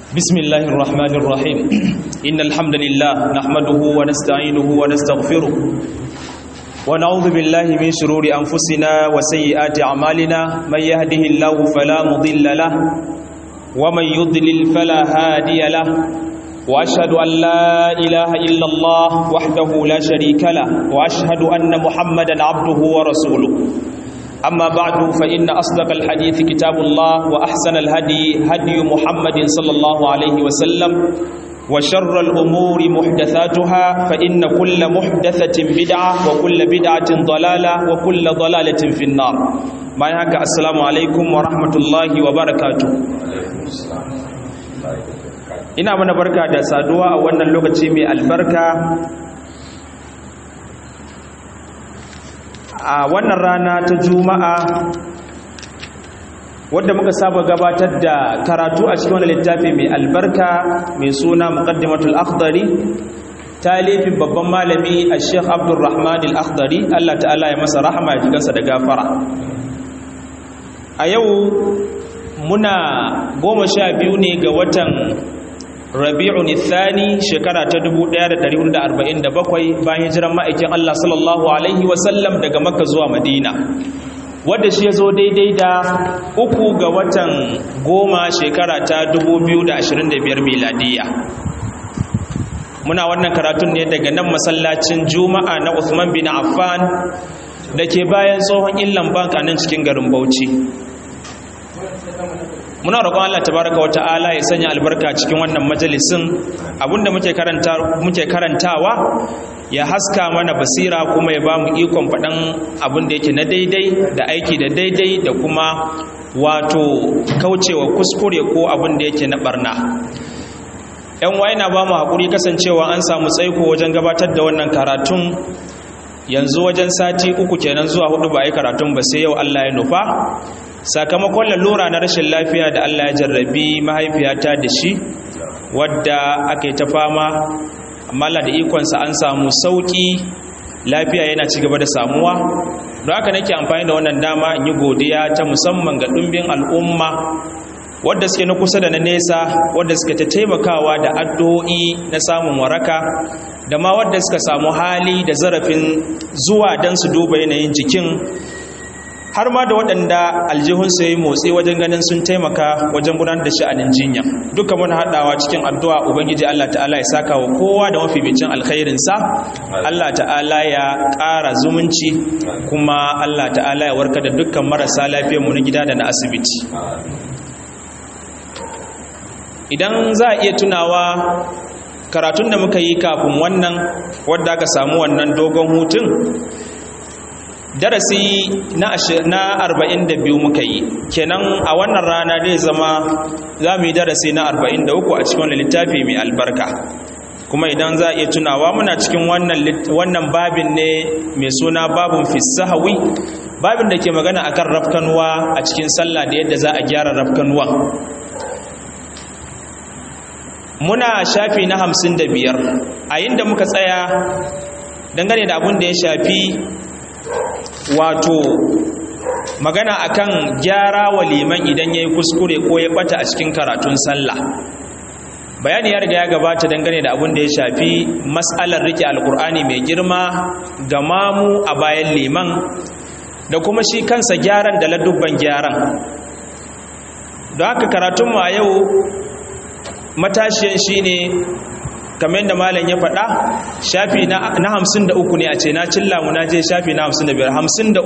بسم الله الرحمن الرحيم إن الحمد لله نحمده ونستعينه ونستغفره ونعوذ بالله من شرور أنفسنا وسيئات أعمالنا من يهده الله فلا مضل له ومن يضلل فلا هادي له وأشهد أن لا إله إلا الله وحده لا شريك له وأشهد أن محمدا عبده ورسوله أما بعد فإن أصدق الحديث كتاب الله وأحسن الهدي هدي محمد صلى الله عليه وسلم وشر الأمور محدثاتها فإن كل محدثة بدعة وكل بدعة ضلالة وكل ضلالة في النار. ما يحق السلام عليكم ورحمة الله وبركاته. ina mana barka da saduwa a wannan lokaci mai albarka a wannan rana ta juma'a wadda muka saba gabatar da karatu a cikin wannan littafi mai albarka mai suna muqaddimatul akhdari talifin babban malami al-sheikh abdurrahman al-akhdari Allah ta'ala ya masa rahama ya jikansa da gafara. A yau muna 12 ne ga watan Rabi'un Thani shekara ta 1447 bayan hijiran ma'aikin Allah sallallahu alaihi wasallam daga Makka zuwa Madina, wanda shi yazo daidai da 3 ga watan 10 shekara ta 2025 miladiya. Muna wannan karatun ne daga nan masallacin Juma'a na Uthman bin Affan dake bayan tsohon Illan Bank a nan cikin garin Bauchi. Muna roƙon Allah tabaraka wa ta'ala ya sanya albarka cikin wannan majalisin, abinda muke karantawa ya haska mana basira kuma ya bamu ikon faɗan abin da yake na daidai da aiki da daidai da kuma wato kaucewa kuskure ko abin da yake na barna. Yan waye na bamu hakuri kasancewa an samu tsaiko wajen gabatar da wannan karatun, yanzu wajen sati 3 kenan zuwa 4 ba a yi karatun ba sai yau Allah ya nufa, sakamakon lalura na rashin lafiya da Allah ya jarrabi mahaifiyata da shi, wadda aka yi ta fama, amma Allah da ikonsa an samu sauki, lafiya yana ci gaba da samuwa. Don haka nake amfani da wannan dama in yi godiya ta musamman ga ɗumbin al'umma wadda suke na kusa da na nesa, wadda suke ta taimakawa da addu'o'i na samun waraka, da ma wadda suka samu hali da zarafin zuwa don su duba yanayin jikin, har ma da waɗanda aljihunsu ya yi motsi wajen ganin sun taimaka wajen gudanar da sha'anin jinya. Duka muna haɗawa cikin addu'a Ubangiji Allah ta'ala ya saka wa kowa da mafificin alkhairinsa, Allah ta'ala ya ƙara zumunci, kuma Allah ta'ala ya warkar da dukkan marasa lafiyarmu na gida da na asibiti. Idan za a iya tunawa karatun da muka yi kafin wannan, wadda aka samu wannan dogon hutun, darasi na 42 muka yi kenan. A wannan rana zai zama za mu yi darasi na 43 a cikin wannan littafi mai albarka. Kuma idan za a iya tunawa muna cikin wannan babin ne mai suna babun fi sahwi, babin da ke magana akan rafkanuwa a cikin sallah da yadda za a gyara rafkanuwa. Muna shafi na 55 a inda muka tsaya dangane da abin da ya shafi wato magana akan gyara wa liman idan yayi kuskure ko ya bata a cikin karatun sallah. Bayani ya riga ya gabata dangane da abin da ya shafi mas'alar rike alkur'ani mai girma ga mamu a bayan liman, da kuma shi kansa gyaran da ladubban gyaran. Don haka karatun mu a yau matashiyan shine kamar yadda malam ya faɗa, shafi na 53 ne a ce na cilla mu na je shafi na 53.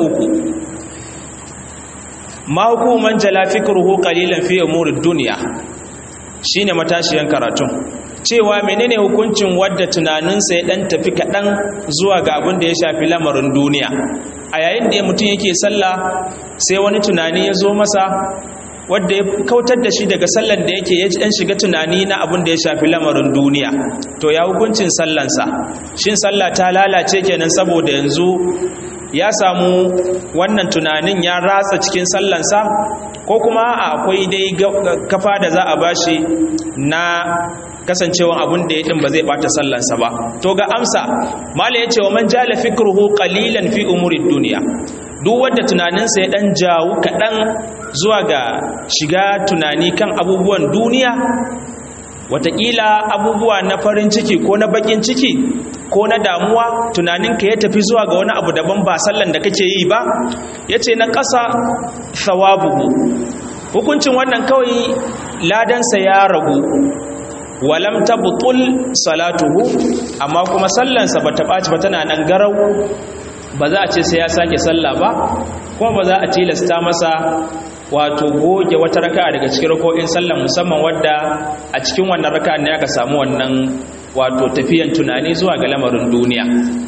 Ma hukuman jala fikruhu qalilan fi umurid dunya shine matashiyan karatun, cewa menene hukuncin wadda tunaninsa ya dan tafi kaɗan zuwa ga abin da ya shafi lamarin duniya. A yayin da mutum yake sallah sai wani tunani ya zo masa wadda ya kautar da shi daga sallan da yake ya dan shiga tunani na abin da ya shafi lamarin duniya, to ya hukuncin sallansa? Shin sallah ta lalace kenan saboda yanzu ya samu wannan tunanin ya ratsa cikin sallansa, ko kuma akwai dai kafa da za a bashi na kasancewan abin da ya din ba zai bata sallansa ba? To ga amsa, mala ya ce wa man jala fikruhu qalilan fi umurid dunya, duk wanda tunaninsa ya dan jawo kaɗan zuwa ga shiga tunani kan abubuwan duniya, wataƙila abubuwa na farin ciki ko na bakin ciki ko na damuwa tunaninka ya tafi zuwa ga wani abu daban ba sallan da kake yi ba, yace na ƙasa thawabuhu, hukuncin wannan kawai ladansa ya ragu, walam tabtul salatuhu, amma kuma sallansa bata ɓaci ba, tana nan garau, ba za a ce sai ya sake sallah ba, kuma ba za a tilasta masa wato goge wata raka'a daga cikin rako'in sallan, musamman wadda a cikin wannan raka'a ne aka samu wannan wato tafiyan tunani zuwa ga lamarin duniya.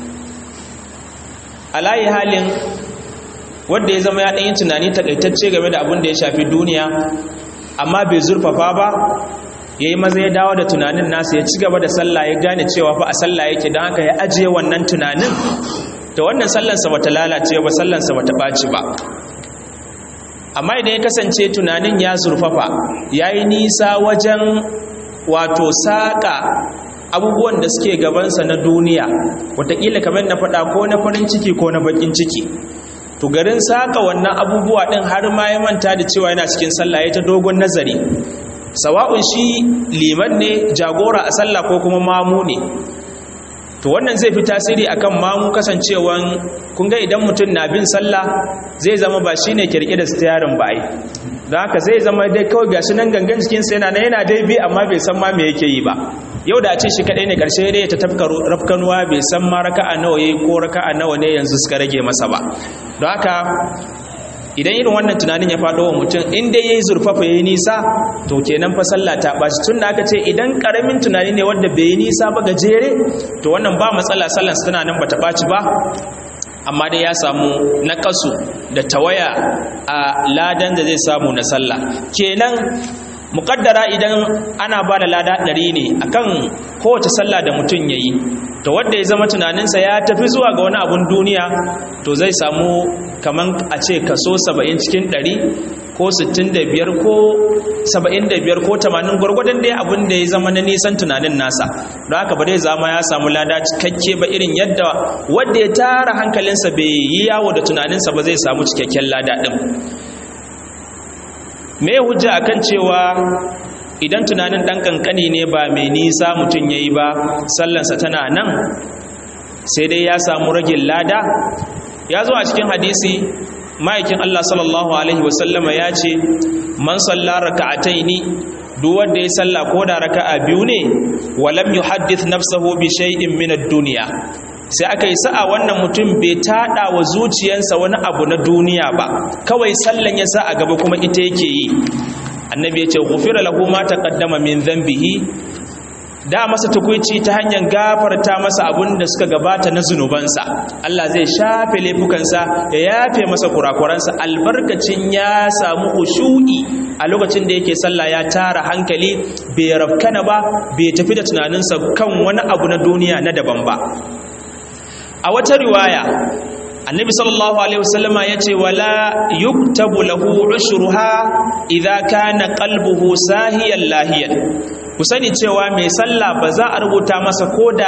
Alayi halin wanda ya zama ya ɗan yin tunani takaitacce game da abin da ya shafi duniya amma bai zurfafa ba, ya yi maza ya dawo da tunanin nasa ya ci gaba da sallah, ya gane cewa fa a sallah yake, don haka ya ajiye wannan tunanin, da wannan sallansa bata lalace ba, sallansa bata ɓaci ba. Amma idan ya kasance tunanin ya zurfafa, ya yi nisa wajen wato saƙa abubuwan da suke gabansa na duniya, wataƙila kamar na faɗa ko na farin ciki ko na baƙin ciki, to garin saƙa wannan abubuwa ɗin har ma ya manta da cewa yana cikin sallah, ya ta dogon nazari, sawa'un shi liman ne jagora a sallah ko kuma mamu ne. To wannan zai fi tasiri akan mamu, kasancewan kun ga idan mutum na bin sallah zai zama ba shine kirki da stiyarin ba ai, don haka zai zama dai kawai gashi nan gangan jikinsa yana dai bi, amma bai san ma me yake yi ba. Yau da a ce shi kadai ne karshe dai ta tafka rafkanuwa, bai san ma raka'a nawa yayi ko raka'a nawa ne yanzu suka rage masa ba. Don haka idan irin wannan tunanin ya faɗo wa mutum, in dai yayi zurfafa yayi nisa, to kenan fa sallah ta bashi. Tunda aka ce idan karamin tunani ne wanda bai yi nisa ba gajere, to wannan ba matsala, sallar sa tana nan bata baci ba, amma dai ya samu naqasu da tawaya a ladan da zai samu na sallah. Kenan muqaddara idan ana ba da lada 100 ne akan kowace sallah da mutum yayi, to wanda ya zama tunaninsa ya tafi zuwa ga wani abun duniya, to zai samu kaman a ce kaso 70 cikin 100 ko 65 ko 75 ko 80 gwargwadon dai abin da ya zama na nisan tunanin nasa. Don haka ba dai zama ya samu lada cikakke ba, irin yadda wanda ya tara hankalinsa bai yi yawo da tunaninsa ba zai samu cikakken lada din. Me hujja akan cewa idan tunanin dan kankani ne ba mai nisa mutum yayi ba, sallansa tana nan, sai dai ya samu ragin lada? Ya zo a cikin hadisi ma'aikin Allah sallallahu alaihi wasallama ya ce, man salla raka'ataini, duk wanda ya salla ko da raka'a biyu ne, walam yuhaddith nafsahu bi shay'in min ad-dunya, sai aka yi sa'a wannan mutum bai tada wa zuciyarsa wani abu na duniya ba, kawai sallan ya sa a gaba kuma ita yake yi. Annabi ya ce ghufira lahu ma taqaddama min dhanbihi, da masa tukuici ta hanyar gafarta masa abun da suka gabata na zunubansa. Allah zai shafe laifukansa, ya yafe masa kurakuransa, albarkacin ya samu khushu'i a lokacin da yake sallah, ya tara hankali, bai rafkana ba, bai tafi da tunaninsa kan wani abu na duniya na daban ba. A wata riwaya annabi sallallahu alaihi wasallama yace wala yuktabu lahu ushruha idza kana qalbuhu sahiyan lahiyan. Ku sani cewa mai sallah ba za a rubuta masa koda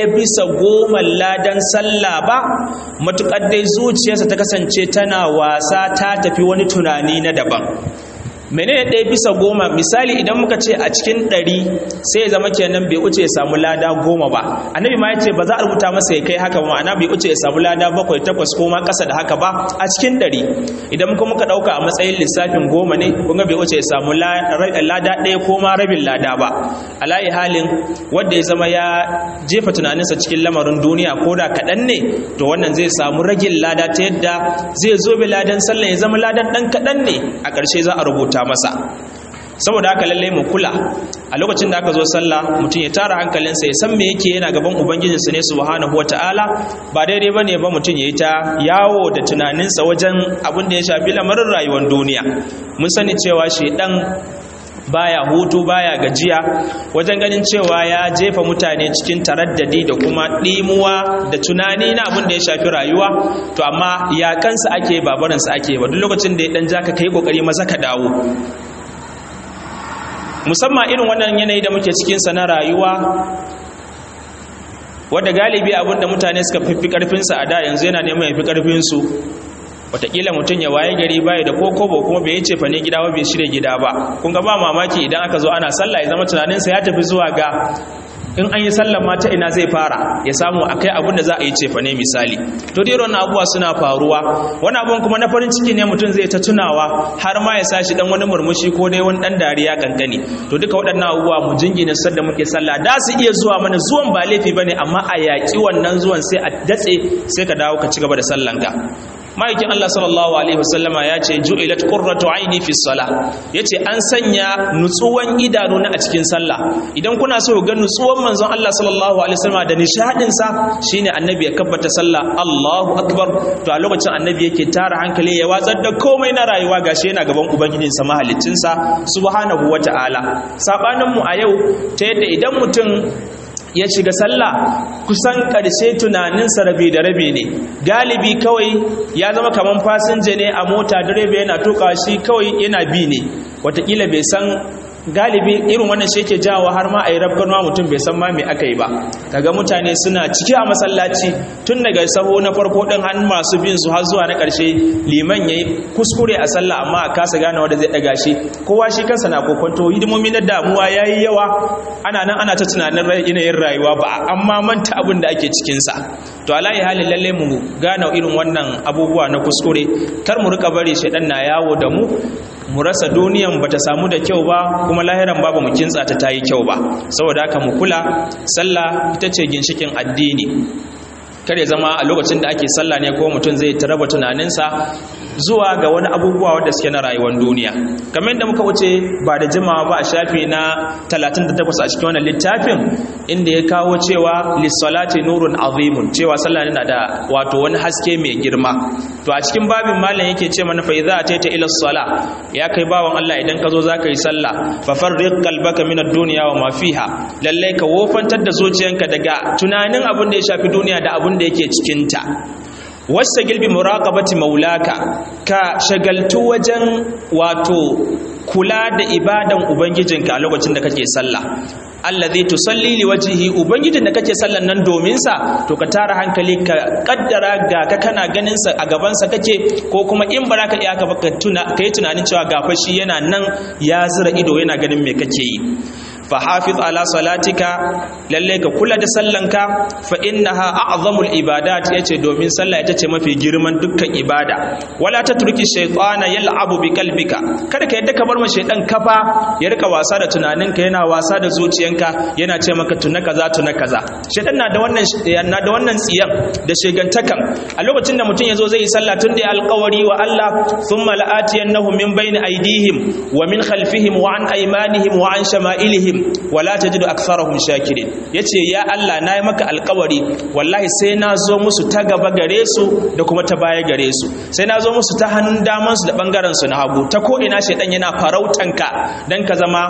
1/10 ladan sallah ba, matukar dai zuciyarsa ta kasance tana wasa, ta tafi wani tunani na daban. Menene 1/10? Misali idan muka ce a cikin 100 sai ya zama kenan bai wuce ya samu lada 10 ba. Annabi ma yace ba za a rubuta masa ya kai haka ba, ma'ana bai wuce ya samu lada 7 8 ko ma kasa da haka ba a cikin 100. Idan kuma muka dauka a matsayin lissafin 10 ne, kun ga bai wuce ya samu lada 1 ko ma rabin lada ba. Alayi halin wanda ya zama ya jefa tunaninsa cikin lamarin duniya ko da kadan ne, to wannan zai samu ragin lada ta yadda zai zo bi ladan sallah ya zama ladan dan kadan ne, a ƙarshe za a rubuta masa. Saboda haka lalle mu kula a lokacin da aka zo sallah, mutum ya tara hankalinsa, ya san me yake, yana gaban ubangijinsa ne subhanahu wataala. Ba daidai bane ba mutum yayi ta yawo da tunaninsa wajen abin da ya shafi lamarin rayuwar duniya. Mun sani cewa shedan baya hutu, baya gajiya wajen ganin cewa ya jefa mutane cikin taraddadi da kuma dimuwa da tunani na abin da ya shafi rayuwa. To amma ya kansa ake, babaransa ake ba. Duk lokacin da ya dan jaka kai kokari maza ka dawo, musamman irin wannan yanayi da muke cikin sa na rayuwa, wanda galibi abinda mutane suka fi karfin sa a da yanzu yana neman ya fi karfin su. wataƙila mutum ya waye gari baya da kokobo kuma bai yi cefa ne gida ba bai shirya gida ba. Kun ga ba mamaki idan aka zo ana sallah ya zama tunaninsa ya tafi zuwa ga in an yi sallan ma ta ina zai fara ya samu akai abin da za a yi cefa ne misali. To dai wannan abubuwa suna faruwa, wani abun kuma na farin ciki ne mutum zai ta tunawa har ma ya sa shi dan wani murmushi ko dai wani dan dariya kankani. To duka waɗannan abubuwa mu jingina sar da muke sallah da su iya zuwa mana, zuwan ba laifi bane, amma a yaƙi wannan zuwan sai a datse sai ka dawo ka ci gaba da sallanka. Ma'aikin Allah sallallahu alaihi wasallama ya ce ju'ilat qurratu aini fi salah, yace an sanya nutsuwan idanu na a cikin sallah. Idan kuna so ga nutsuwan manzon Allah sallallahu alaihi wasallama da nishadin sa shine annabi ya kabbata sallah Allahu akbar, to a lokacin annabi yake tara hankali ya watsar da komai na rayuwa gashi yana gaban ubangijin sa mahaliccin sa subhanahu wata'ala. Sabanin mu a yau ta yadda idan mutum ya shiga sallah kusan ƙarshe tunaninsa rabi da rabi ne, galibi kawai ya zama kaman fasinja ne a mota, direba yana tuka shi kawai yana bi ne, watakila bai san galibi irin wannan shi yake jawo har ma a yi rabgar ma mutum bai san ma me aka yi ba. Kaga mutane suna ciki a masallaci tun daga saho na farko din har masu bin su har zuwa na ƙarshe, liman yayi kuskure a sallah amma a kasa gane wanda zai daga shi, kowa shi kansa na kokonto, hidimomi na damuwa yayi yawa, ana nan ana ta tunanin yanayin rayuwa ba amma manta abin da ake cikin sa. To alayi halin lalle mu gane irin wannan abubuwa na kuskure, kar mu rika bari shedan na yawo da mu rasa duniyan bata samu da kyau ba kuma lahiran ba mu kintsa ta tayi kyau ba. Saboda haka mu kula, sallah ita ce ginshikin addini. Kare zama a lokacin da ake sallah ne ko mutum zai taraba tunaninsa zuwa ga wani abubuwa wanda suke na rayuwar duniya. Kamar yadda muka wuce ba da jimawa ba a shafi na 38 a cikin wannan littafin, inda ya kawo cewa lissalati nurun azimun, cewa sallah yana da wato wani haske mai girma. To a cikin babin malam yake ce mana fa idza ataita ila sala, ya kai bawan Allah idan ka zo zaka yi sallah, fa farriq qalbaka min ad-dunya wa ma fiha, lalle ka wofantar da zuciyanka daga tunanin abin da ya shafi duniya da abin da yake cikin ta. Wasta gilbi muraqabati maulaka, ka shagaltu wajen wato kula da ibadan ubangijinka a lokacin da kake sallah. Allazi tusalli liwajhihi, ubangijin da kake sallan nan domin sa, to ka tara hankali ka kaddara ga ka kana ganin sa a gaban sa kake, ko kuma in baraka iya ka baka kai tunanin cewa gafashi yana nan ya zira ido yana ganin me kake yi. Fahafiz ala salatika, lalle ka kula da sallanka, fa innaha a'zamul ibadat, yace domin sallah ita ce mafi girman dukkan ibada. Wala tatruki shaytana yal'abu bi qalbika, kada ka yadda ka bar ma shaytan kafa ya rika wasa da tunaninka, yana wasa da zuciyanka, yana ce maka tuna kaza tuna kaza. Shaytan na da wannan tsiyan da shegantakan. A lokacin da mutum yazo zai yi sallah, tun da alƙawari wa Allah, thumma la'atiyannahum min bayni aydihim wa min khalfihim wa an aymanihim wa an shama'ilihim wala tajidu aktharahum shakirin. Yace ya Allah, nayi maka alƙawari, wallahi sai na zo musu ta gaba gare su da kuma ta baya gare su, sai na zo musu ta hannun daman su da bangaren su na hagu, ta ko ina shedan yana farautanka dan ka zama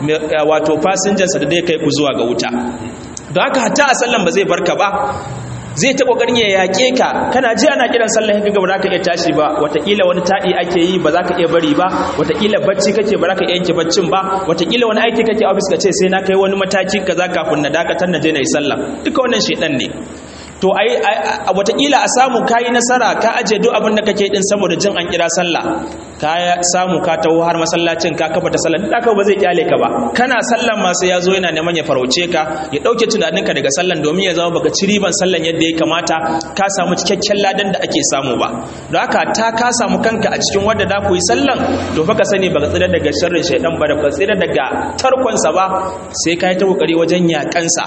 wato passenger sa da dai kai ku zuwa ga wuta. Don haka hatta a sallan ba zai barka ba, zai ta kokarin ya yake ka. Kana ji ana kiran sallah kaga ba za ka iya tashi ba, watakila wani tadi ake yi ba za ka iya bari ba, watakila bacci kake ba za ka iya yanke baccin ba, watakila wani aiki kake a office ka ce sai na kai wani mataki kaza kafin na dakatar na je na yi sallah. Duka wannan shedan ne. To watakila a samu kayi nasara ka aje duk abin da kake din saboda jin an kira sallah, ka samu ka taho har masallacin ka kafa ta sallah, duk ba zai kyale ka ba. Kana sallan ma sai yazo yana neman ya farauce ka, ya dauke tunaninka daga sallan domin ya zama baka ci riban sallan yadda ya kamata, ka samu cikakken ladan da ake samu ba. Don haka ta ka samu kanka a cikin wanda da ku yi sallan, to fa ka sani baka tsira daga sharrin shaydan ba, da ka tsira daga tarkonsa ba, sai ka yi ta kokari wajen yakansa.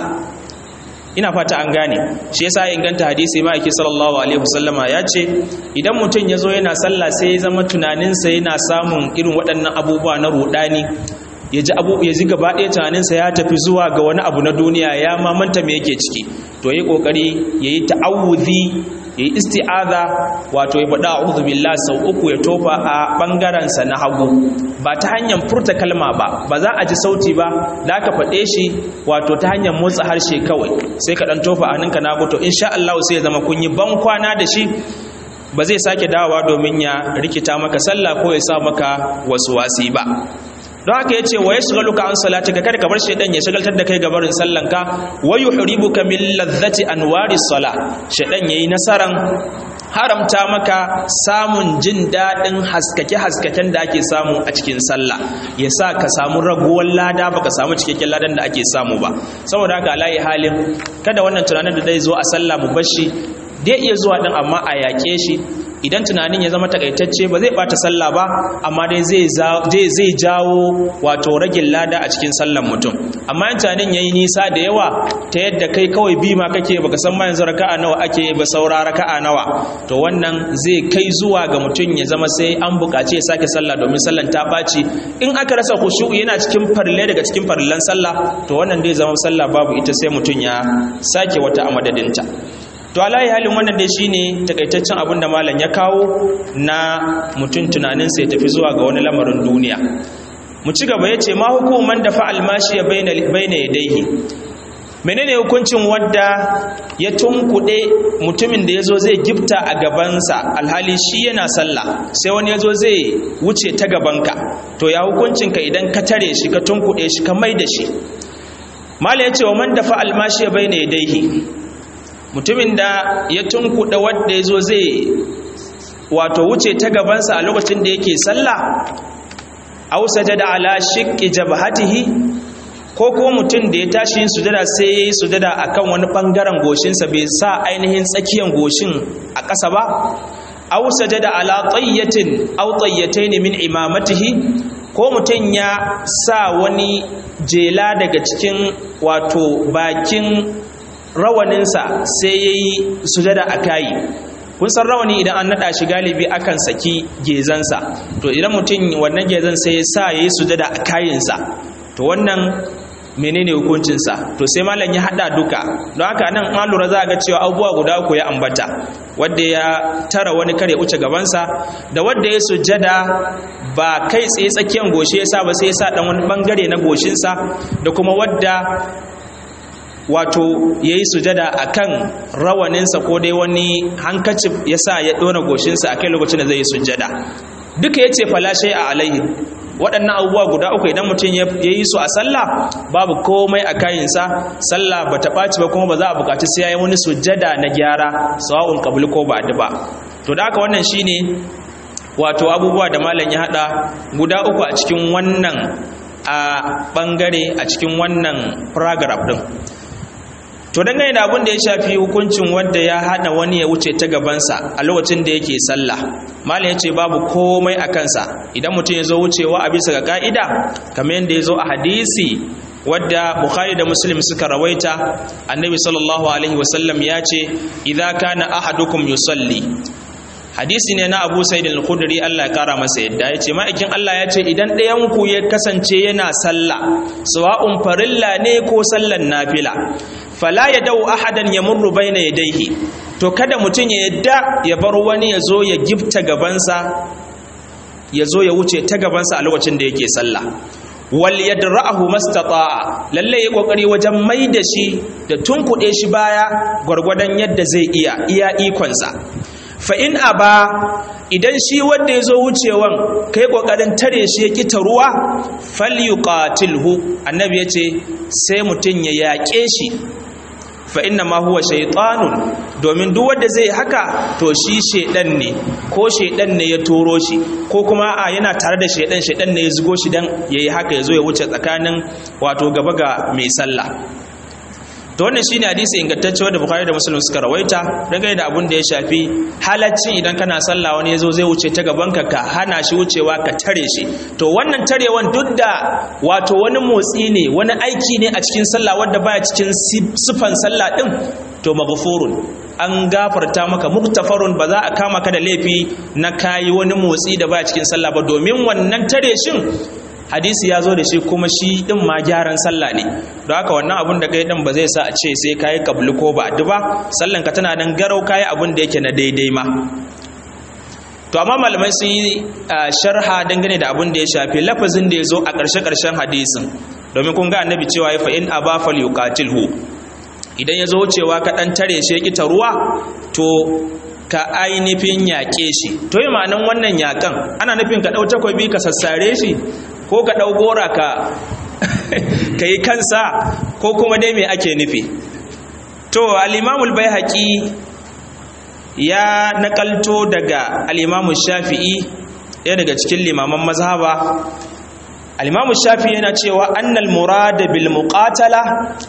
Ina fata an gane. Shi yasa inganta hadisi ma yake sallallahu alaihi wasallama ya ce idan mutum ya zo yana sallah sai ya zama tunaninsa yana samun irin waɗannan abubuwa na rudani, ya ji gaba ɗaya tunaninsa ya tafi zuwa ga wani abu na duniya, ya mamanta me yake ciki, to yi ƙoƙari ya yi ta'awuzi, ya yi isti'aza, wato ya faɗa a'udhu billah sau 3 ya tofa a ɓangarensa na hagu, ba ta hanyar furta kalma ba za a ji sauti ba, da aka faɗe shi wato ta hanyar motsa harshe kawai, sai ka ɗan tofa a hannunka na hagu, to insha Allah sai ya zama kun yi ban kwana da shi, ba zai sake dawowa domin ya rikita maka sallah ko ya sa maka wasu wasi ba. Don haka yace wa yashghaluka an salatika, kada ka bar shaydan ya shagaltar da kai gabarin sallanka, wa yuhribuka min ladhati anwari salah, shaydan yayi nasaran haramta maka samun jin daɗin haskake-haskaken da ake samu a cikin sallah ya sa ka samu raguwar lada ba ka samu cikakken ladan da ake samu ba. Saboda haka alayi halin kada wannan tunanin da zai zo a sallah mu bashi dai iya zuwa ɗin amma a yaƙe shi. Idan tunanin ya zama takaitacce ba zai bata sallah ba amma dai zai jawo wato ragin lada a cikin sallan mutum. Amma in tunanin yayi nisa da yawa ta yadda kai kawai bi ma kake baka san ma yanzu raka'a nawa ake ba saura raka'a nawa, to wannan zai kai zuwa ga mutum ya zama sai an buƙaci ya sake sallah domin sallan ta ɓaci. In aka rasa khushu'i yana cikin farille daga cikin farillan sallah, to wannan dai zama sallah babu ita sai mutum ya sake wata a madadinta. To alayi halin wannan dai shine takaitaccen abin da malam ya kawo na mutum tunaninsa ya tafi zuwa ga wani lamarin duniya. Mu ci gaba, yace ma hukuman da fa'al mashiya baina yadayhi, menene hukuncin wadda ya tunkuɗe mutumin da yazo zai gifta a gabansa alhali shi yana sallah, sai wani yazo zai wuce ta gabanka, to ya hukuncin ka idan ka tare shi ka tunkuɗe shi ka maida shi? Malam yace wa man da fa'al mashiya baina yadayhi, mutumin da ya tunkuɗa wadda ya zo zai wato wuce ta gabansa a lokacin da yake sallah, aw sajada ala shiqqi jabhatihi, ko kuma mutum da ya tashi yin sujada sai ya yi sujada akan wani bangaren goshinsa bai sa ainihin tsakiyan goshin a ƙasa ba, aw sajada ala tayyatin aw tayyatayn min imamatihi, ko mutum ya sa wani jela daga cikin wato bakin rawaninsa sai ya yi sujada a kayi. Kun san rawani idan an naɗa shi galibi akan saki gezansa, to idan mutum wannan gezan sai ya sa ya yi sujada a kayinsa, to wannan menene hukuncinsa? To sai malam ya haɗa duka. Don haka nan an lura za a ga cewa abubuwa guda uku ya ambata, wadda ya tara wani kare wuce gabansa, da wadda ya sujada ba kai tsaye tsakiyan goshi ya sa ba sai ya sa ɗan wani ɓangare na goshinsa, da kuma wadda wato ya yi sujada a kan rawaninsa ko dai wani hankacin ya sa ya ɗora goshinsa a kai lokacin da zai yi sujada. Duka ya ce falashe a alaihi, waɗannan abubuwa guda uku idan mutum ya yi su a sallah babu komai a kayinsa, sallah ba ta ɓaci ba kuma ba za a buƙaci sai ya yi wani sujada na gyara sawa'un kabul ko ba ba. To da haka wannan shine wato abubuwa da malam ya haɗa guda uku a cikin wannan a ɓangare a cikin wannan paragraph ɗin. To dangane da abin da ya shafi hukuncin wanda ya hana wani ya wuce ta gabansa a lokacin da yake sallah, malam yace babu komai a kansa idan mutum ya zo wucewa a bisa ga ka'ida kamar yadda ya zo a hadisi wadda Bukhari da Muslim suka rawaita. Annabi sallallahu alaihi wasallam ya ce idza kana ahadukum yusalli, hadisi ne na Abu Sa'id al-Khudri Allah ya kara masa yadda ya ce ma'aikin Allah ya ce idan ɗayan ku ya kasance yana sallah sawa'un farilla ne ko sallan nafila, fala yadau ahadan yamurru baina yadayhi, to kada mutum ya yadda ya bar wani ya zo ya gifta gabansa, ya zo ya wuce ta gabansa a lokacin da yake sallah. Wal yadra'ahu mastata'a, lalle ya kokari wajen mai da shi da tunkuɗe shi baya gwargwadon yadda zai iya ikonsa. Fa in aba, idan shi wanda ya zo wucewan kai kokarin tare shi ya kita ruwa, falyuqatilhu, annabi ya ce sai mutum ya yaƙe shi. Fa inna ma huwa shaytanun, domin duk wanda zai haka to shi shedan ne, ko shedan ne ya turo shi, ko kuma yana tare da shedan ne ya zugo shi dan yayi haka ya zo ya wuce tsakanin wato gaba ga mai sallah. To wannan shine hadisi ingantacce wanda Bukhari da Muslim suka rawaita dangane da abin da ya shafi halaccin idan kana sallah wani yazo zai wuce ta gaban ka hana shi wucewa ka tare shi. To wannan tarewan duk da wato wani motsi ne, wani aiki ne a cikin sallah wanda baya cikin sifan sallah din, to maghfurun, an gafarta maka, muktafarun, ba za a kama ka da laifi na kayi wani motsi da baya cikin sallah ba, domin wannan tare shin hadisi ya zo da shi kuma shi din ma gyaran sallah ne. Don haka wannan abun da kai din ba zai sa a ce sai kai kabli ko ba ba, sallan ka tana nan garau, kai abun da yake na daidai ma. To amma malamai sun yi sharha dangane da abun da ya shafi lafazin da ya zo a ƙarshen hadisin, domin kun ga annabi cewa fa in aba falyuqatilhu, idan ya zo cewa ka dan tare shi ya kita ruwa to ka ainihin yaƙe shi. To yi ma'anin wannan yaƙan ana nufin ka ɗau takobi ka sassare shi, ko ka ɗau gora ka yi kansa, ko kuma dai me ake nufi? To al-Imamul Baihaqi ya nakalto daga al-Imam Shafi'i ɗaya daga cikin limaman mazhaba. al-Imam Shafi'i yana cewa annal murada bil muqatala,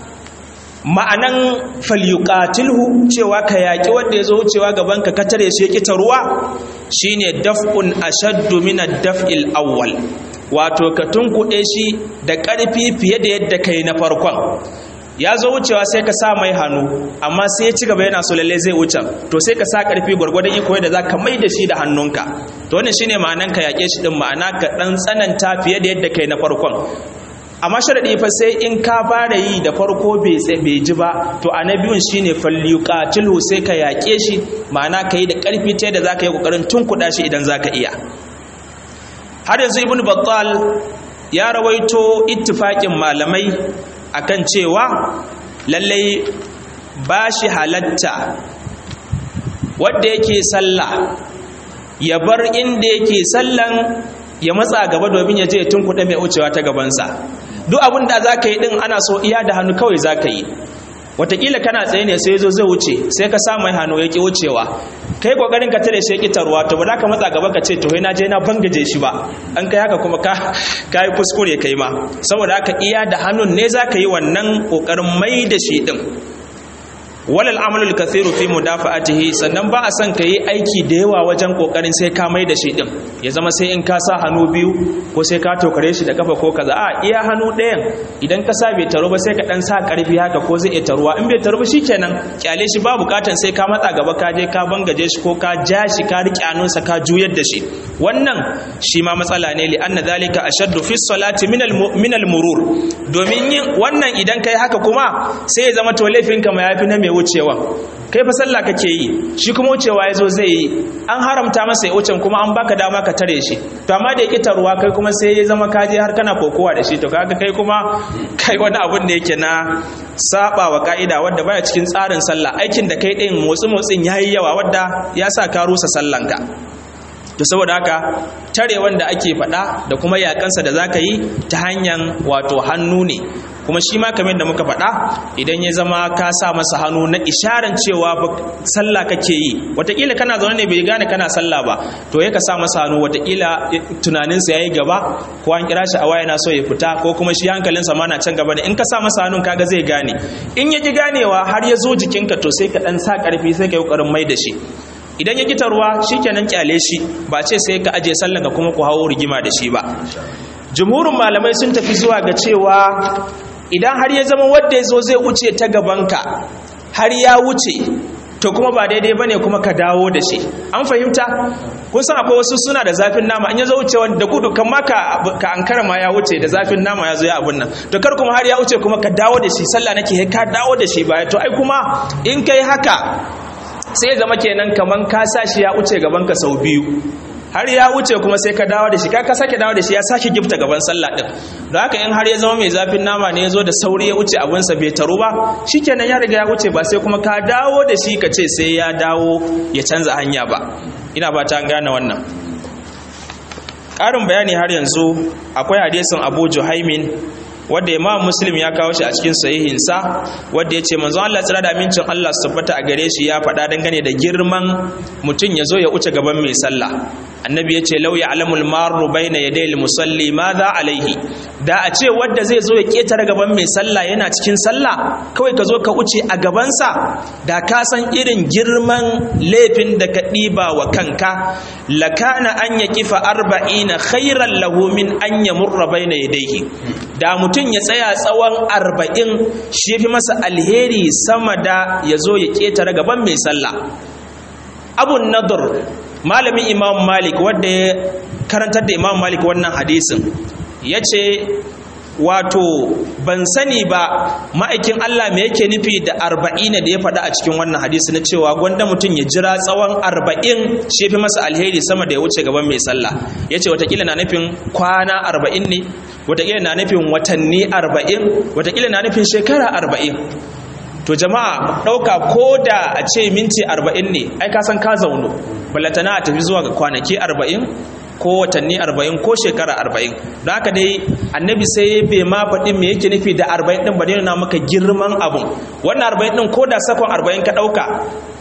ma'anan falyuqatilhu, cewa ka yaki wanda yazo wucewa gaban ka tare shi ya kita ruwa, shine daf'un ashaddu min ad-daf'il awwal, wato ka tunkuɗe shi da ƙarfi fiye da yadda kai na farkon. Ya zo wucewa sai ka sa mai hannu, amma sai ya ci gaba yana so lalle zai wuce, to sai ka sa ƙarfi gwargwadon iko yadda za ka mai da shi da hannunka. To wannan shine ma'anan ka yaƙe shi din, ma'ana ka ɗan tsananta fiye da yadda kai na farkon. Amma sharaɗi fa sai in ka fara yi da farko bai ji ba, to a na biyun shine falyuqatilhu, sai ka yaƙe shi, ma'ana ka yi da ƙarfi ta yadda za ka yi ƙoƙarin tunkuɗa shi idan za ka iya. Har yanzu Ibn Battal ya rawaito ittifaƙin malamai akan cewa lallai ba shi halatta wanda yake sallah ya bar inda yake sallan ya matsa gaba domin ya je ya tunkuɗe mai wucewa ta gabansa. Duk abin da za ka yi ɗin ana so iya da hannu kawai za ka yi. Wataƙila kana tsaye ne sai zo zai wuce, sai ka sa mai hannu ya ƙi wucewa, kai kokarin ka tare shi ya ruwa, to ba za ka matsa gaba ka ce to na je na bangaje shi ba. An kai haka kuma ka yi kuskure kai ma, saboda haka iya da hannun ne za ka yi wannan kokarin mai da shi din. Walal amalul kathiru fi mudafa'atihi, sannan ba a son ka yi aiki da yawa wajen kokarin sai ka mai da shi din, ya zama sai in ka sa hannu biyu ko sai ka tokare shi da kafa ko kaza. A iya hannu ɗayan, idan ka sa bai taro ba sai ka dan sa karfi haka ko zai iya taruwa, in bai taru ba shikenan kyale shi, ba bukatan sai ka matsa gaba ka je ka bangaje shi ko ka ja shi ka riƙe hannunsa ka juyar da shi. Wannan shi ma matsala ne, li anna zalika ashaddu fi salati min al murur, domin yin wannan idan kai haka kuma sai ya zama to laifinka ma yafi na mai wucewa. Kai fa sallah kake yi, shi kuma wucewa yazo zai yi, an haramta masa ya wucen kuma an baka dama ka tare shi, to amma da yake taruwa kai kuma sai ya zama kaje har kana kokowa da shi, to kaga kai kuma kai wani abun da yake na saba wa ka'ida wanda baya cikin tsarin sallah. Aikin da kai din motsin yayi yawa wanda ya sa ka rusa sallanka. To saboda haka tare wanda ake faɗa da kuma yakansa da zaka yi ta hanyar wato hannu ne, kuma shi ma kamar da muka faɗa, idan ya zama ka sa masa hannu na isharan cewa sallah kake yi, wataƙila kana zaune ne bai gane kana sallah ba, to ya ka sa masa hannu, wataƙila tunaninsa ya yi gaba ko an kira shi a waya na so ya fita, ko kuma shi hankalinsa ma na can gaba ne. In ka sa masa hannun kaga zai gane, in ya ki ganewa har ya zo jikinka, to sai ka ɗan sa ƙarfi sai ka yi ƙoƙarin mai da shi. Idan ya gitarwa shikenan kyale shi, ba ce sai ka aje sallan ka kuma ku hawo rigima da shi ba. Jumhurin malamai sun tafi zuwa ga cewa idan har ya zama wanda ya zo zai wuce ta gabanka har ya wuce, to kuma ba daidai bane kuma ka dawo da shi. An fahimta? Kun san akwai wasu suna da zafin nama, in ya zo wucewa da gudu kan ma ka ankara ma ya wuce da zafin nama ya zo ya abun nan, to kar kuma har ya wuce kuma ka dawo da shi, sallah nake ka dawo da shi baya. To ai kuma in kai haka sai zama kenan kaman ka sa shi ya wuce gaban ka sau biyu, har ya wuce kuma sai ka dawo da shi, ka sake dawo da shi ya sake gifta gaban sallah din. Don haka in har ya zama mai zafin nama ne ya zo da sauri ya wuce abunsa bai taro ba, shikenan ya riga ya wuce, ba sai kuma ka dawo da shi ka ce sai ya dawo ya canza hanya ba. Ina ba ta gane wannan. Ƙarin bayani har yanzu akwai hadisin Abu Juhaimin wanda Imam Muslim ya kawo shi a cikin sahihinsa, wanda ya ce manzon Allah tsira da amincin Allah su tabbata a gare shi ya faɗa dangane da girman mutum ya zo ya wuce gaban mai sallah. Annabi ya ce law ya'lamul marru bayna yadayil musalli madha alaihi, da a ce wanda zai zo ya ketare gaban mai sallah yana cikin sallah, kawai ka zo ka wuce a gabansa, da ka san irin girman laifin da ka ɗiba wa kanka, lakana an yaqifa 40 khairan lahu min an yamurra bayna yadayhi. Da mutum ya tsaya tsawon 40 shi fi masa alheri sama da ya zo ya ketare gaban mai sallah. Abu Nadur, malamin Imam Malik wanda ya karantar da Imam Malik wannan hadisin, ya ce wato ban sani ba ma'aikin Allah me yake nufi da 40 da ya faɗa a cikin wannan hadisi na cewa gwanda mutum ya jira tsawon 40 shi fi masa alheri sama da ya wuce gaban mai sallah. Ya ce watakila na nufin kwana 40 ne, watakila na nufin watanni 40, watakila na nufin shekara 40. To jama'a ɗauka ko da a ce minti 40 ne, ai ka san ka zauno, ballatana a tafi zuwa ga kwanaki 40 ko watanni 40 ko shekara 40. Don haka dai annabi sai bai ma faɗin me yake nufi da 40 ɗin ba, ne na maka girman abun. Wannan 40 ɗin ko da sakon 40 ka ɗauka,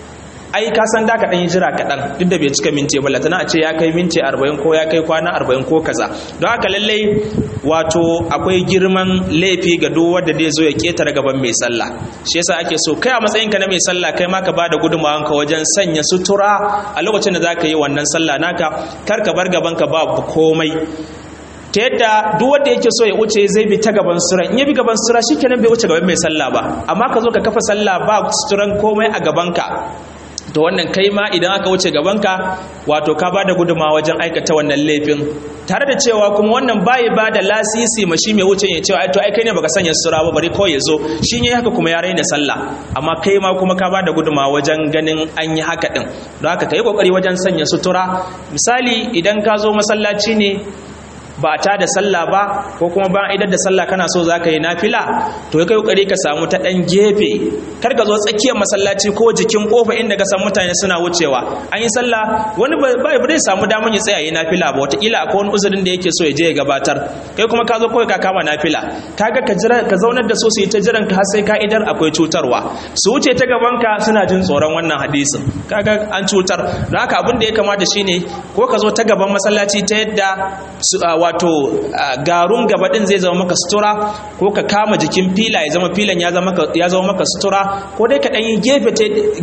ai ka san da ka dan yi jira kaɗan duk da bai cika minti ba latana a ce ya kai minti 40 ko ya kai kwana 40 ko kaza don haka lallai wato akwai girman laifi ga duk wanda zai zo ya ketare gaban mai sallah shi yasa ake so kai a matsayinka na mai sallah kai ma ka bada gudunmawanka wajen sanya sutura a lokacin da zaka yi wannan sallah naka kar ka bar gaban ka babu komai ta yadda duk wanda yake so ya wuce zai bi ta gaban sutura in ya bi gaban sutura shikenan bai wuce gaban mai sallah ba amma ka zo ka kafa sallah ba suturan komai a gaban ka to wannan kai ma idan aka wuce gabanka wato ka bada guduma wajen aikata wannan laifin tare da cewa kuma wannan bai bada lasisi ma shi mai wuce ya cewa ai to ai kai ne baka sanya sutura ba bari ko yazo shi ne haka kuma ya raina sallah amma kai ma kuma ka bada guduma wajen ganin an yi haka din don haka kai kokari wajen sanya sutura misali idan ka zo masallaci ne ba ta da sallah ba ko kuma ba idan da sallah kana so zaka yi nafila to kai kokari ka samu ta dan gefe kar ka zo tsakiyar masallaci ko jikin kofa inda ka san mutane suna wucewa an yi sallah wani ba zai samu daman ya tsaya yi nafila ba wataƙila akwai wani uzurin da yake so ya je ya gabatar kai kuma ka zo kawai ka kama nafila kaga ka jira ka zaunar da su su yi ta jiran ka har sai ka idar akwai cutarwa su wuce ta gaban ka suna jin tsoron wannan hadisin kaga an cutar don haka abin da ya kamata shine ko ka zo ta gaban masallaci ta yadda wato garun gaba din zai zama maka sutura ko ka kama jikin fila ya zama filan ya zama maka sutura ko dai ka dan yi gefe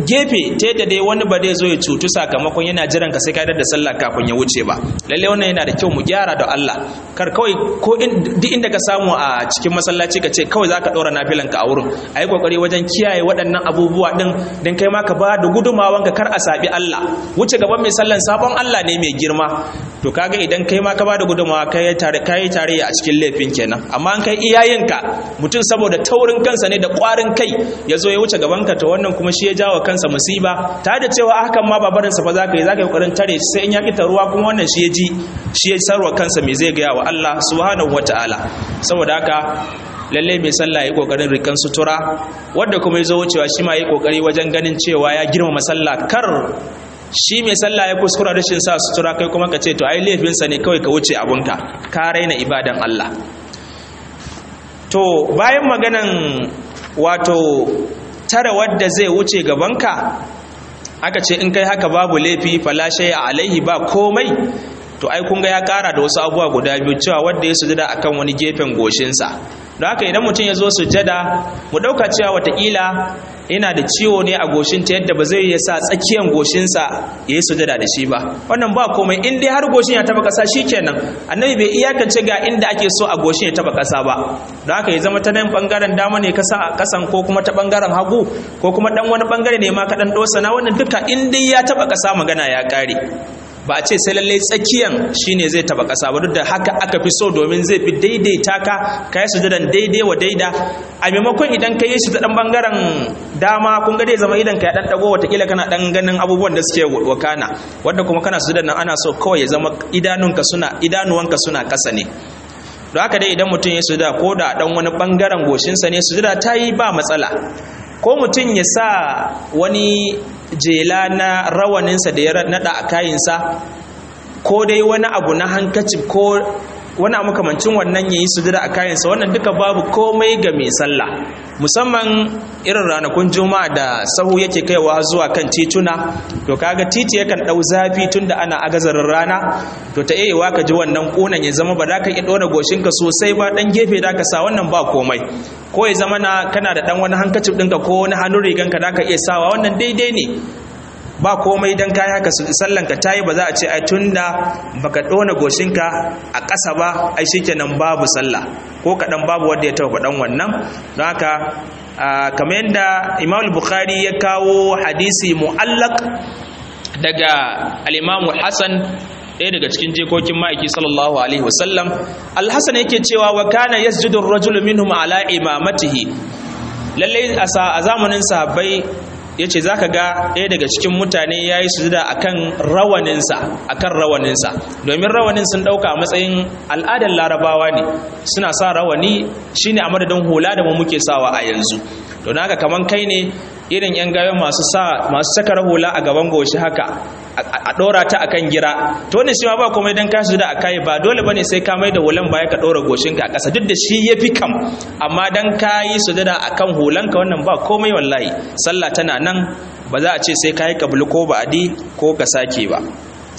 ta yadda dai wani ba zai zo ya cutu sakamakon yana jiran ka sai ka da sallah kafin ya wuce ba lalle wannan yana da kyau mu gyara da Allah kar kawai ko duk inda ka samu a cikin masallaci ka ce kawai zaka daura nafilan ka a wurin ayi kokari wajen kiyaye waɗannan abubuwa din dan kai ma ka ba da gudumawan ka kar a sabi Allah wuce gaban mai sallan sabon Allah ne mai girma to kaga idan kai ma ka ba da gudumawa kai tare a cikin laifin kenan amma an kai iyayenka mutum saboda taurin kansa ne da ƙwarin kai ya zo ya wuce gaban ka to wannan kuma shi ya jawo kansa musiba tare da cewa hakan ma babarin sa fa zaka yi kokarin tare sai in ya kita ruwa kuma wannan shi ya sarwa kansa me zai ga wa Allah subhanahu wataala saboda haka lalle mai sallah yayi kokarin rikan sutura wanda kuma yazo wucewa shi ma yayi kokari wajen ganin cewa ya girmama sallah kar shi mai sallah ya kuskura rashin sa sutura kai kuma ka ce to ai laifinsa ne kawai ka wuce abunka ka raina ibadan Allah to bayan maganan wato tare wadda zai wuce gabanka aka ce in kai haka babu laifi fala shay alaihi ba komai to ai kun ga ya kara da wasu abubuwa guda biyu cewa wanda ya sujada akan wani gefen goshinsa don haka idan mutum ya zo sujada mu dauka cewa watakila yana da ciwo ne a goshin ta yadda ba zai iya sa tsakiyan goshinsa ya yi sujada da shi ba wannan ba komai in dai har goshin ya taba kasa shikenan annabi bai iyakance ga inda ake so a goshin ya taba kasa ba don haka ya zama ta nan bangaren dama ne kasa a kasan ko kuma ta bangaren hagu ko kuma dan wani bangare ne ma ka dan dosa na wannan duka in dai ya taba kasa magana ya kare ba a ce sai lallai tsakiyan shine zai taba kasa ba duk da haka aka fi so domin zai fi daidaita ka kai sujudan daidai wa daida a maimakon idan kai shi ta dan bangaren dama kun ga dai zama idan ka dan dago wata kila kana dan ganin abubuwan da suke wakana wanda kuma kana sujudan nan ana so kawai ya zama idanuwanka suna kasa ne don haka dai idan mutum ya sujuda ko da dan wani bangaren goshinsa ne sujuda ta yi ba matsala ko mutum ya sa wani jela na rawaninsa da ya nada a kayinsa ko dai wani abu na hankacin ko wani abu makamancin wannan ya yi sujada a kayansa wannan duka babu komai ga mai sallah musamman irin ranakun juma'a da sahu yake kaiwa zuwa kan tituna to kaga titi yakan dau zafi tunda ana agazarin rana to ta yayewa ka ji wannan kunan ya zama ba za ka iya dora goshinka sosai ba dan gefe da ka sa wannan ba komai ko ya zama na kana da dan wani hankacin ɗinka ko wani hannun riganka da ka iya sawa wannan daidai ne ba komai dan kai haka sallanka tayi ba za a ce ai tunda baka dona goshinka a ƙasa ba ai shikenan babu sallah ko kadan babu wanda ya taba dan wannan don haka kamar yadda Imam Bukhari ya kawo hadisi mu'allaq daga al-Imam Hassan ɗaya daga cikin jikokin ma'aiki sallallahu alaihi wasallam al-Hasan yake cewa wa kana yasjudu ar-rajulu minhum ala imamatihi lalle a zamanin sahabbai yace zaka ga ɗaya daga cikin mutane yayi sujuda akan rawaninsa domin rawanin sun dauka a matsayin al'adar larabawa ne suna sa rawani shine a madadin hula da mu muke sawa a yanzu don haka kaman kai ne irin yan gayon masu saka hula a gaban goshi haka a dora ta akan gira to ne shi ma ba komai dan ka sujuda akai ba dole bane sai ka mai da hulan baya ka dora goshinka a ƙasa duk da shi yafi kam amma dan ka yi sujuda akan hulanka wannan ba komai wallahi sallah tana nan ba za a ce sai kai kabli ko ba'di ko ka sake ba.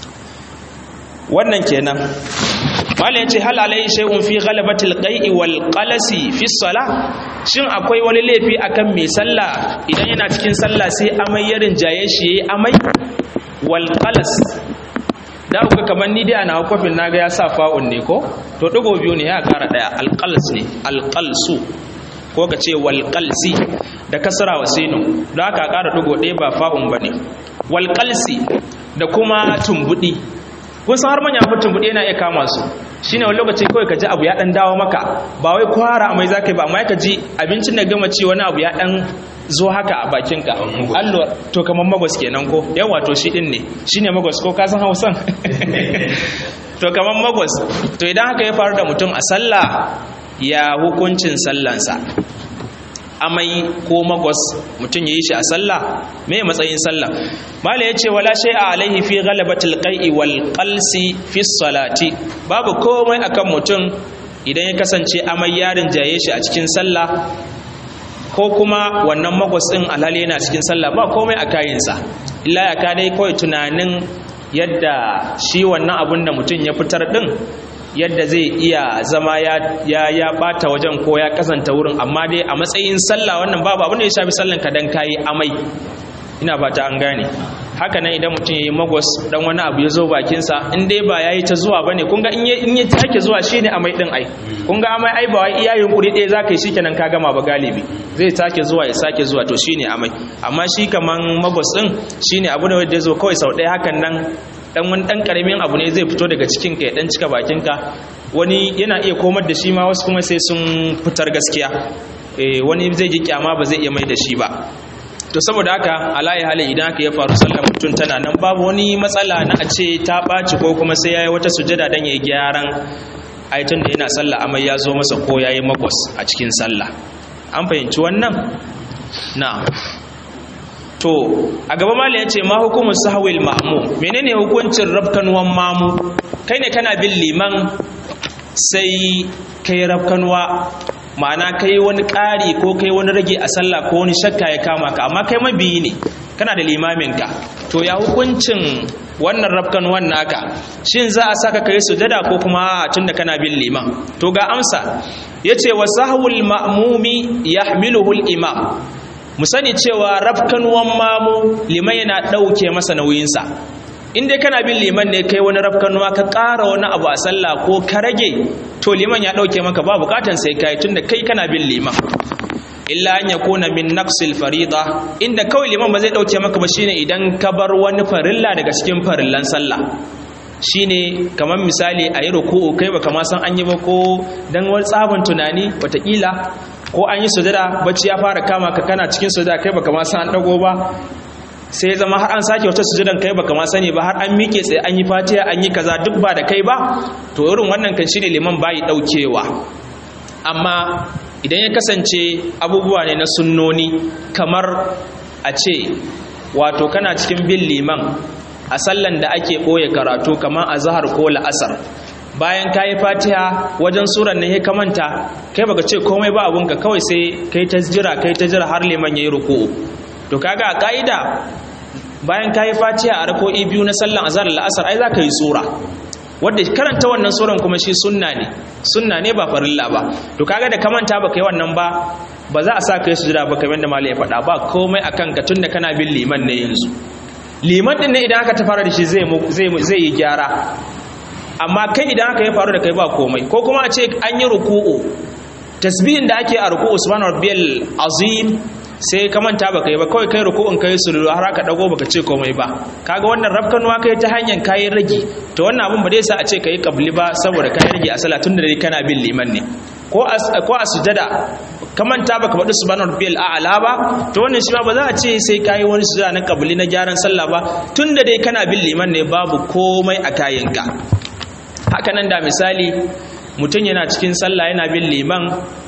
Wannan kenan. Malam yace hal alai shay'un fi ghalabatil qai'i wal qalasi fi salah, shin akwai wani laifi akan mai sallah idan yana cikin sallah sai amai ya rinjaye shi yayi amai wal qalas. Da kuka kaman ni dai ana kofin naga ya sa fa'un ne ko to digo biyu ne ya kara daya al qalas ne al qalsu ko ka ce wal qalsi da kasra wa sinu don haka kara digo ɗaya ba fa'un bane. Wal qalsi da kuma tumbudi, kun san har manya mutum bude yana iya kama su, shine wani lokaci kawai ka ji abu ya dan dawo maka, ba wai kwara amai zakai ba, amma ka ji abincin da gama ci wani abu ya dan zo haka a bakinka. Allah to kaman magos kenan ko yawa to shi din ne shine magos ko ka san Hausan to kaman magos. To idan haka ya faru da mutum a sallah, ya hukuncin sallansa? Amai ko magos mutum ya yi shi a sallah, me matsayin sallah? Mala ya ce wala shay'a alaihi fi ghalabatil qai'i wal qalsi fi salati, babu komai akan mutum idan ya kasance amai yarin jaye shi a cikin sallah ko kuma wannan magos din alhali yana cikin sallah, ba komai a kayinsa, illa ya ka dai kawai tunanin yadda shi wannan abun da mutum ya fitar din yadda zai iya zama ya bata wajen ko ya kasanta wurin, amma dai a matsayin sallah wannan babu abin da ya shafi sallan ka dan kayi amai, ina fata an gane. Haka nan idan mutum yayi magos dan wani abu ya zo bakin sa, in dai ba yayi ta zuwa bane, kun ga in ya take zuwa shine amai din ai, kun ga amai ai ba wai iya yunkuri ɗaya zaka yi shikenan ka gama ba, galibi zai take zuwa ya sake zuwa, to shine amai. Amma shi kaman magos din shine abu da wanda ya zo kawai sau ɗaya hakan nan, dan wani dan karamin abu ne zai fito daga cikin ka ya dan cika bakin ka, wani yana iya komar da shi ma, wasu kuma sai sun fitar gaskiya, wani zai ji kyama ba zai iya mai da shi ba. To saboda haka alayi halin idan aka ya faru sallar mutum tana nan, babu wani matsala na a ce ta ɓaci ko kuma sai yayi wata sujada dan yayi gyaran aitin da yana sallah amai ya zo masa ko yayi magos a cikin sallah. An fahimci wannan? Na'am. To a gaba mala yace ma hukumu sahwil ma'mum, menene hukuncin rabkanuwan mamu? Kai ne kana bin liman sai kai rabkanuwa, ma'ana kai wani ƙari ko kai wani rage a sallah ko wani shakka ya kama ka, amma kai mabiyi ne kana da limaminka, to ya hukuncin wannan rabkanuwan naka? Shin za a saka kai sujada ko kuma tunda kana bin liman? To ga amsa, yace wa sahwul ma'mumi yahmiluhu al-imam, mu sani cewa rafkanuwan mamu liman yana ɗauke masa nauyinsa. In dai kana bin liman ne kai wani rafkanuwa ka ƙara wani abu a sallah ko ka rage, to liman ya ɗauke maka, ba buƙatan sai kai tunda kai kana bin liman. Illa an yakuna min naqsil farida, inda kawai liman ba zai ɗauke maka ba shine idan ka bar wani farilla daga cikin farillan sallah. Shine kamar misali a yi ruku'u kai baka ma san an yi ba, ko dan wani tsaban tunani wataƙila, ko an yi sujada bacci ya fara kama ka kana cikin sujada kai baka ma san an dago ba, sai zama har an sake wata sujadan kai baka ma sani ba, har an miƙe tsaye an yi fatiha an yi kaza duk ba da kai ba, to irin wannan kan shine liman bai daukewa. Amma idan ya kasance abubuwa ne na sunnoni, kamar a ce wato kana cikin bin liman a sallan da ake ɓoye karatu kamar azhar ko la'asar, bayan kayi fatiha wajen suran nan ya kamanta kai baka ce komai ba abunka, kawai sai kai ta jira har liman yayi ruku'u, to kaga a kaida bayan kayi fatiha a rako'i biyu na sallan azhar la'asar ai zaka yi sura, wanda karanta wannan suran kuma shi sunna ne ba farilla ba. To kaga da kamanta baka yi wannan ba za a sa kai sujada ba, kamar da malai ya faɗa, ba komai akan ka tunda kana bin liman ne yanzu. Liman din ne idan aka ta fara da shi zai yi gyara, amma kai idan aka ya faru da kai ba komai. Ko kuma a ce an yi ruku'u, tasbihin da ake a ruku'u subhana rabbiyal azim, sai ka manta baka yi ba, kawai kai ruku'un kai sulu har aka dago baka ce komai ba, kaga wannan rafkanuwa kai ta hanyar kai rage, to wannan abun ba zai sa a ce kai kabli ba saboda kai rage a sallah tunda dai kana bin liman ne. Ko a sujada ka manta baka faɗi subhana rabbiyal a'la ba, to wannan shi ma ba za a ce sai kai wani sujada na kabli na gyaran sallah ba, tunda dai kana bin liman ne babu komai a kayanka. Haka nan da misali mutum yana cikin sallah yana bin liman,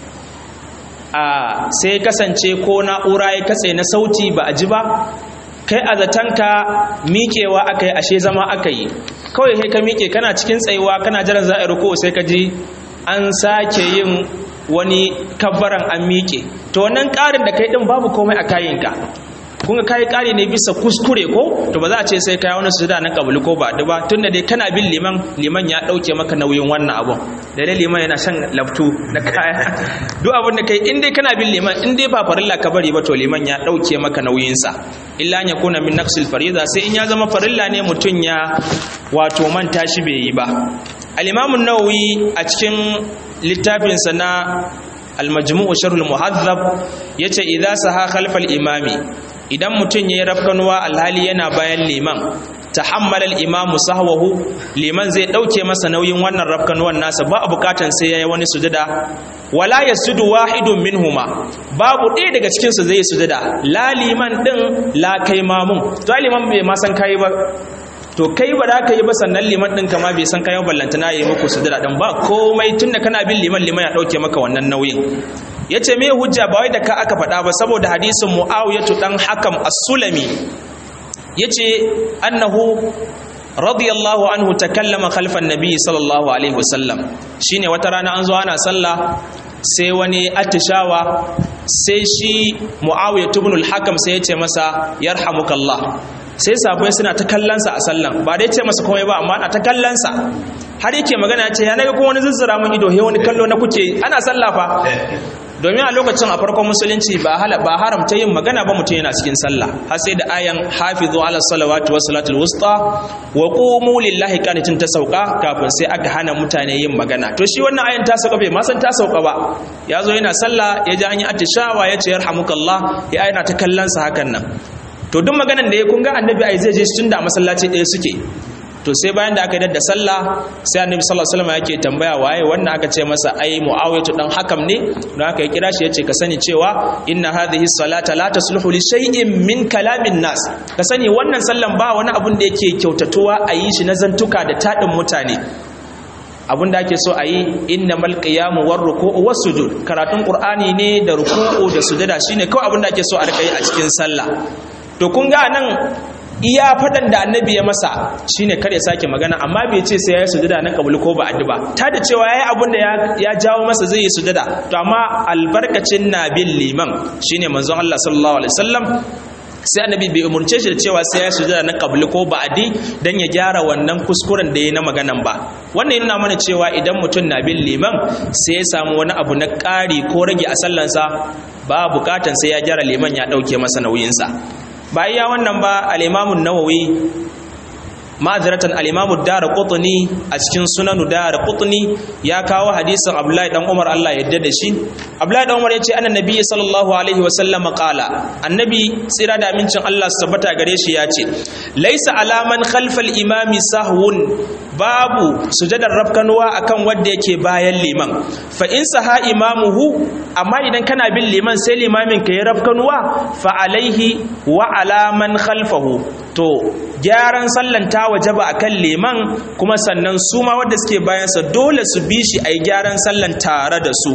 sai kasance ko na'ura ya katse na sauti ba a ji ba, kai a zatanka miƙewa aka yi ashe zama aka yi, kawai kai ka miƙe kana cikin tsayuwa kana jiran za a ruku, sai ka ji an sake yin wani kabbaran an miƙe, to wannan ƙarin da kai ɗin babu komai a kayanka. kun ga kai ƙari ne bisa kuskure ko to ba za a ce sai kai wani sujada na kabuli ko ba da ba tunda dai kana bin liman ya dauke maka nauyin wannan abun da dai liman yana shan laftu na kaya duk abin da kai in dai kana bin liman in dai ba farilla ka bari ba to liman ya dauke maka nauyin sa illa an yakuna min naqsil fariida sai in ya zama farilla ne mutun ya wato manta shi bai yi ba al-imam an-nawawi a cikin littafinsa na al-majmu' sharh al-muhadhab yace idza saha khalf al-imami idan mutun yayi rafkanuwa alhali yana bayan liman tahammala al-imamu sahwahu liman zai dauke masa nauyin wannan rafkanuwan nasa ba bukatan sai yayi wani sujada wala yasudu wahidun minhuma babu ɗaya daga cikin su zai sujada la liman din la kai mamun to liman bai ma san kai ba to kai ba za ka yi ba sannan liman ɗinka ma bai san kayan ballantana ya yi muku sujada ɗin ba komai tun da kana bin liman ya ɗauke maka wannan nauyin ya ce me hujja ba wai da ka aka faɗa ba saboda hadisin mu'awiyatu ɗan hakam as-sulami ya ce annahu radiyallahu anhu takallama khalfan nabi sallallahu alaihi wasallam shine wata rana an zo ana sallah sai wani atishawa sai shi mu'awiyatu ibn al-hakam sai ya ce masa yarhamukallah sai sabai suna ta kallansa a sallan ba dai ce masa komai ba amma ana ta kallansa har yake magana ya ce ya naga kuma wani zuzzura mun ido he wani kallo na kuke ana sallah fa domin a lokacin a farkon musulunci ba haramta yin magana ba mutum yana cikin sallah har sai da ayan hafizu ala salawati was salatul wusta wa qumu lillahi qanitin ta sauka kafin sai aka hana mutane yin magana to shi wannan ayan ta sauka bai ma san ta sauka ba yazo yana sallah ya ji an yi atishawa ya ce yarhamukallah ya yana ta kallansa hakan nan to duk maganan da ya kunga annabi ai zai je tunda a masallaci ɗaya suke to sai bayan da aka yi da sallah sai annabi sallallahu alaihi wasallam yake tambaya waye wannan aka ce masa ai muawiyatu dan hakam ne don aka kira shi yace ka sani cewa inna hadhihi salata la tasluhu li shay'in min kalamin nas ka sani wannan sallan ba wani abun da yake kyautatuwa a yi shi na zantuka da tadin mutane abun da ake so a yi innamal qiyamu war ruku'u was sujud karatun qur'ani ne da ruku'u da sujada shine kawai abun da ake so a rika yi a cikin sallah to kun ga nan iya fadan da annabi ya masa shine kar ya sake magana amma bai ce sai ya yi sujada na kabul ko ba addu'a ta da cewa yayi abun da ya jawo masa zai yi sujada to amma albarkacin nabil liman shine manzon Allah sallallahu alaihi wasallam sai annabi bai umurce shi da cewa sai ya sujada na kabul ko ba adi dan ya gyara wannan kuskuren da yayi na maganan ba wannan yana mana cewa idan mutum nabil liman sai ya samu wani abu na ƙari ko rage a sallansa ba bukatan sai ya gyara liman ya dauke masa nauyinsa ba iya wannan ba al-imamun nawawi ma'azaratan al-imamu daraqutni a cikin sunanu daraqutni ya kawo hadisin abdullahi dan umar Allah ya yarda da shi abdullahi dan umar yace annabi sallallahu alaihi wasallam qala annabi tsira da amincin Allah su tabbata gare shi yace laisa alaman khalfal imami sahwun babu sujadar rafkanuwa akan wanda yake bayan liman fa in saha imamuhu amma idan kana bin liman sai limamin ka ya rafkanuwa fa alaihi wa alaman khalfahu to gyaran sallan ta wajaba akan liman kuma sannan su ma wanda suke bayansa dole su bi shi ayi gyaran sallan tare da su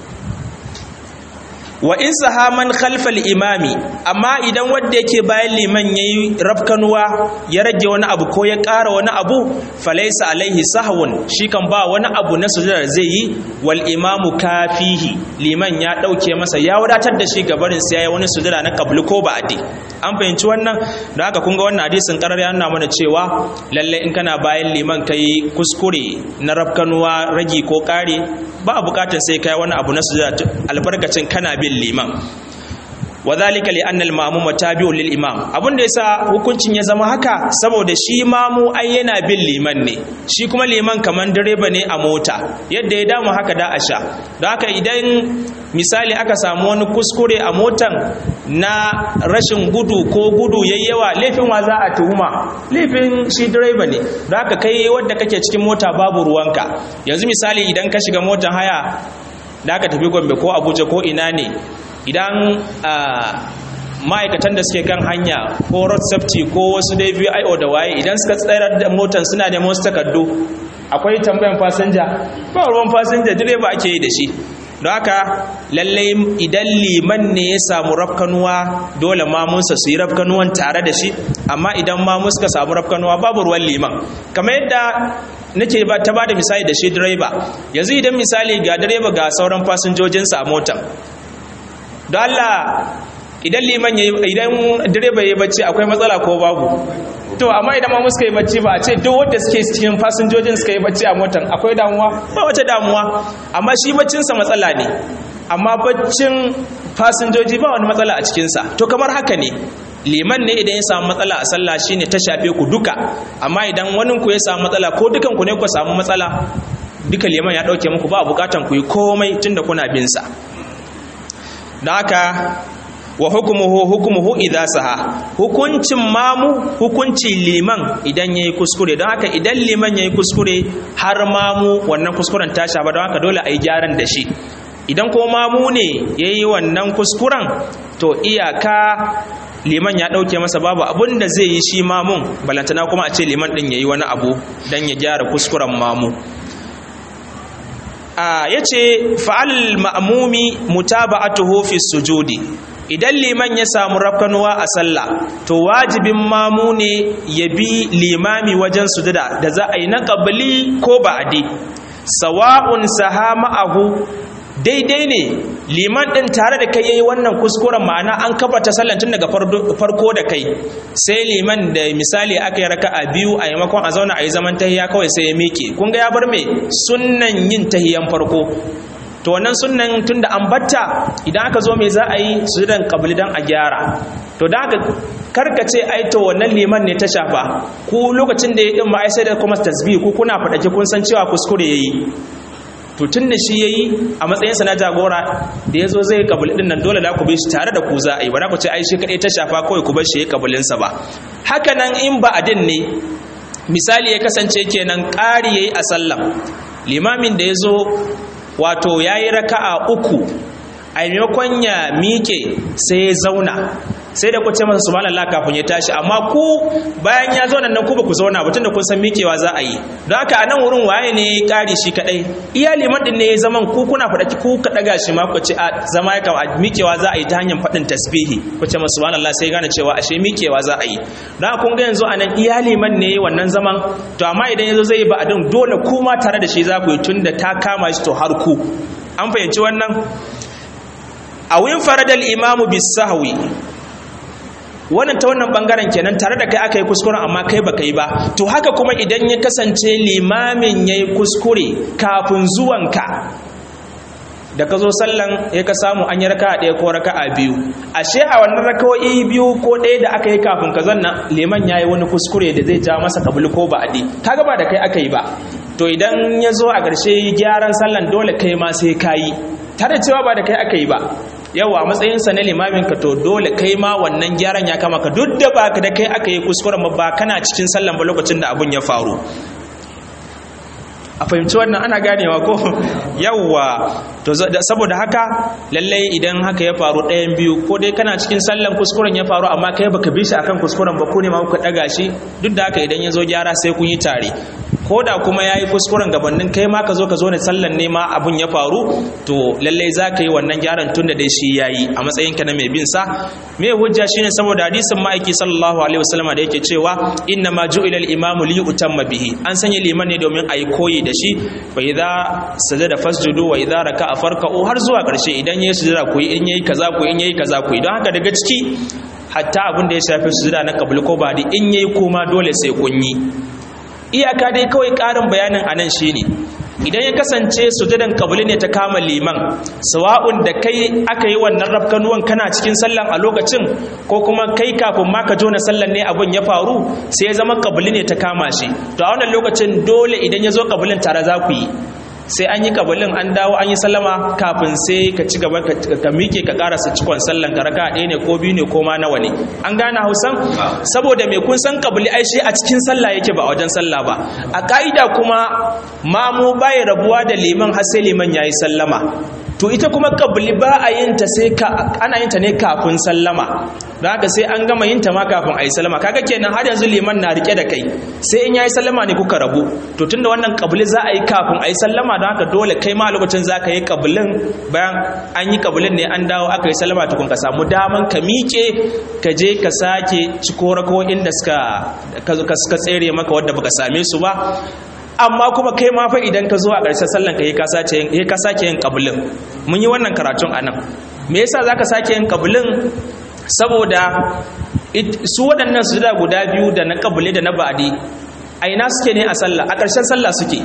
wa in sahaman khalfal imami amma idan wanda yake bayan liman yayi rafkanuwa ya rage wani abu ko ya ƙara wani abu falaysa alaihi sahwun shi kan ba wani abu na sujudar zai yi wal imamu kafihi liman ya dauke masa ya wadatar da shi gabarin sai yayi wani sujada na qablu ko ba'di an fahimci wannan da haka kun ga wannan hadisin karar ya nuna mana cewa lalle in kana bayan liman kai kuskure na rafkanuwa ragi ko ƙare ba bukatar sai kai wani abu na sujada albarkacin kana bin liman wadhalika li anna al-ma'mum tabi'un lil imam abunda yasa hukuncin ya zama haka saboda shi mamu ai yana bin liman ne shi kuma liman kaman direba ne a mota yadda ya damu haka da asha don haka idan misali aka samu wani kuskure a motan na rashin gudu ko gudu yayyawa laifin wa za a tuhuma laifin shi direba ne don haka kai wanda kake cikin mota babu ruwanka yanzu misali idan ka shiga motan haya da aka tafi Gombe ko Abuja ko ina ne idan ma'aikatan da suke kan hanya ko road safety ko wasu dai VIO da waye idan suka tsayar da motar suna neman wasu takardu akwai tambayan fasinja ba ruwan fasinja direba ake yi da shi don haka lallai idan liman ne ya samu rafkanuwa dole mamunsa su yi rafkanuwan tare da shi amma idan mamun suka samu rafkanuwa babu ruwan liman kamar yadda nake ta bada misali da shi direba yanzu idan misali ga direba ga sauran fasinjojinsa a motar don Allah idan liman idan direba yayi bacci akwai matsala ko babu? To amma idan ma muska yi bacci ba a ce duk wanda suke cikin fasinjojin suka yi bacci a motar akwai damuwa? Ba wata damuwa, amma shi baccinsa matsala ne, amma baccin fasinjoji ba wani matsala a cikinsa. To kamar haka ne, liman ne idan ya samu matsala a sallah shine ta shafe ku duka, amma idan wanin ku ya samu matsala ko dukan ku ne ku samu matsala, duka liman ya dauke muku, ba bukatan ku yi komai tunda kuna bin sa. Dan haka wa hukumuhu idza saha, hukuncin mamu hukunci liman idan yayi kuskure. Don haka idan liman yayi kuskure har mamu wannan kuskuren ta shafa, don haka dole a yi gyaran da shi. Idan ko mamu ne yayi wannan kuskuren, to iyaka liman ya dauke masa, babu abun da zai yi shi mamun, balantana kuma a ce liman din yayi wani abu dan ya gyara kuskuren mamu. Yace fa'al ma'mumi mutaba'atuhu fi sujudi, idan liman ya samu rafkanuwa a sallah to wajibin mamu ne ya bi limami wajen sujada da za a yi na qabli ko ba'di, sawa'un saha ma'ahu, daidai ne liman din tare da kai yayi wannan kuskuren, ma'ana an kafarta sallan tun daga farko da kai, sai liman da misali aka yi raka'a biyu a yamakon a zauna a yi zaman tahiyya kawai sai ya miƙe, kun ga ya bar me sunnan yin tahiyyan farko. To wannan sunnan tunda an batta, idan aka zo me za a yi sujudan qabli dan a gyara. To dan haka karkace ai to wannan liman ne ta shafa, ku lokacin da ya din ma ai sai da kuma tasbih, ku kuna fadake kun san cewa kuskure yayi. To tunda shi yayi a matsayinsa na jagora da yazo zai qabli din nan, dole da ku bi shi tare da ku za a yi, ba za ku ce ai shi kadai ta shafa kawai ku bar shi yayi qablin sa ba. Haka nan in ba adin ne, misali ya kasance kenan ƙari yayi a sallah, limamin da yazo wato yayi raka'a uku, a maimakon ya mike sai ya zauna, sai da ku ce masa subhanallah kafin ya tashi, amma ku bayan ya zauna nan ku ba ku zauna ba tunda kun san mikewa za a yi. Don haka a nan wurin waye ne ƙari shi kadai, iya liman din ne zaman ku kuna faɗa ku ka daga shi ma ku ce a zama ya kama mikewa za a yi ta hanyar faɗin tasbihi, ku ce masa subhanallah sai gane cewa ashe mikewa za a yi. Don haka kun ga yanzu a nan iya liman ne wannan zaman, to amma idan yazo zai yi ba adin dole ku ma tare da shi za ku yi tunda ta kama shi to har ku. An fahimci wannan? A win faradal imamu bis sahwi, wannan ta wannan bangaren kenan tare da kai aka yi kuskuren amma kai baka yi ba. To haka kuma idan ya kasance limamin yayi kuskure kafin zuwanka, da ka zo sallan ya ka samu an yi raka'a ɗaya ko raka'a biyu, ashe a wannan raka'o'i biyu ko ɗaya da aka yi kafin ka zanna liman yayi wani kuskure da zai ja masa kabli ko ba'di, kaga ba da kai aka yi ba. To idan ya zo a ƙarshe gyaran sallan dole kai ma sai kayi, tare cewa ba da kai aka yi ba. Yawa matsayinsa na limamin ka, to dole kai ma wannan gyaran ya kama ka, duk da ba da kai aka yi kuskuren ba kana cikin sallan ba lokacin da abun ya faru. A fahimci wannan ana ganewa ko? Yawwa, to saboda haka lallai idan haka ya faru ɗayan biyu, ko dai kana cikin sallan kuskuren ya faru amma kai baka bi shi akan kuskuren ba, ko ne ma kuka daga shi, duk da haka idan ya zo gyara sai kun yi tare. Ko da kuma ya yi kuskuren gabanin kai ma ka zo ne sallan ne ma abun ya faru, to lallai za ka yi wannan gyaran tun da dai shi ya yi a matsayinka na mai bin sa. Me hujja shine saboda hadisin ma'aiki sallallahu alaihi wasallama da yake cewa inna ma ju'ila al-imamu li yutamma bihi, an sanya liman ne domin ayi koyi da shi. Fa idza sajada fasjudu wa idza raka'a farka'u, har zuwa karshe, idan yayi sujada ku yi, in yayi kaza ku, in yayi kaza ku. Don haka daga ciki hatta abin da ya shafi sujada na qabli ko ba'di, in yayi kuma dole sai kun yi. Iyaka dai kawai ƙarin bayanin anan shine idan ya kasance sujudan qabli ne ta kama liman, sawa'un da kai aka yi wannan rafkanuwan kana cikin sallan a lokacin, ko kuma kai kafin ma ka jona sallan ne abun ya faru sai ya zama qabli ne ta kama shi, to a wannan lokacin dole idan ya zo qablin tare za ku yi, sai an yi qablin an dawo an yi sallama kafin sai ka ci gaba ka mike ka karasa cikon sallan ka raka ɗaya ne ko biyu ne ko ma nawa ne. An gane Hausan? Saboda me kun san qabli ai shi a cikin sallah yake ba a wajen sallah ba. A ka'ida kuma mamu bai rabuwa da liman har sai liman yayi sallama. To ita kuma qabli ba a yin ta sai ana yin ta ne kafin sallama, don haka sai an gama yin ta ma kafin ayi sallama. Kaga kenan har yanzu liman na rike da kai, sai in yayi sallama ne kuka rabu. To tunda wannan qabli za a yi kafin ayi sallama, don haka dole kai ma a lokacin za ka yi qablin, bayan an yi qablin ne an dawo aka yi sallama tukun ka samu daman ka miƙe ka je ka sake ciko rako'in da suka tsere maka wadda baka same su ba. Amma kuma kai ma fa idan ka zo a ƙarshen sallan ka sake yin qablin. Mun yi wannan karatun anan. Me yasa zaka sake yin qablin? saboda su waɗannan sujada guda biyu da na qabli da na ba'di a ina suke ne a sallah, a ƙarshen sallah suke.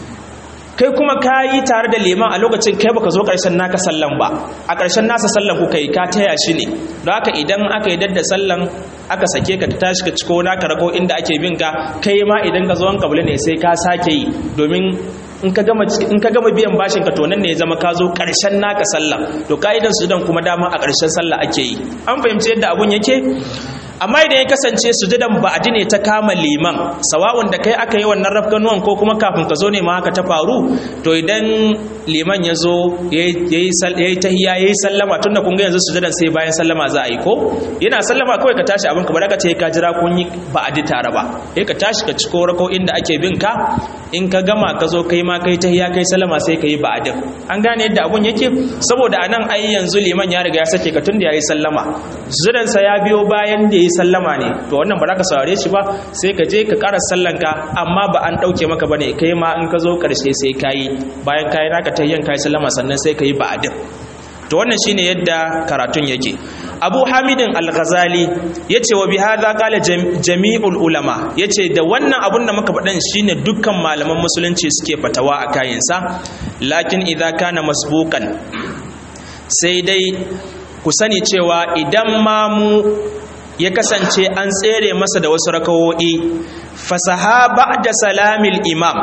Kai kuma ka yi tare da liman a lokacin kai baka zo ƙarshen naka sallan ba, a ƙarshen nasa sallan kuka yi ka taya shi ne. Don haka idan aka yi dadda sallan aka sake ka ta tashi ka ciko naka rako inda ake bin ka, kai ma idan ka zo an kabule ne sai ka sake yi, domin in ka gama biyan bashin ka to nan ne ya zama ka zo ƙarshen naka sallan. To ka'idan sujudan kuma dama a ƙarshen sallah ake yi. An fahimci yadda abun yake? Amma idan ya kasance sujudan ba'adi ne ta kama liman, sawa'un da kai aka yi wannan rafkanuwan ko kuma kafin ka zo ne ma haka ta faru, to idan liman ya zo ya yi tahiyya ya yi sallama, tunda kun ga yanzu sujudan sai bayan sallama za a yi ko yana sallama kawai ka tashi abin ka, ba ka ce ka jira kun yi ba'adi tare ba, sai ka tashi ka ciko rako inda ake bin ka, in ka gama ka zo kai ma kai tahiyya kai sallama sai ka yi ba'adin. An gane yadda abun yake? Saboda anan ai yanzu liman ya riga ya sake ka tunda ya yi sallama, sujudan sa ya biyo bayan da yi sallama ne, to wannan ba za ka saurare shi ba, sai ka je ka ƙara sallanka, amma ba an ɗauke maka ba ne, kai ma in ka zo ƙarshe sai ka yi, bayan ka yi naka tayyan ka yi sallama sannan sai ka yi ba'adin. To wannan shine yadda karatun yake. Abu Hamidin Al-Ghazali yace wa bihadha qala jami'ul ulama, yace da wannan abun da muka faɗan shine dukkan malaman musulunci suke fatawa a kayansa, lakin idza kana masbuqan, sai dai ku sani cewa idan mamu ya kasance an tsere masa da wasu rakawo'i, fasaha ba'da salamil imam,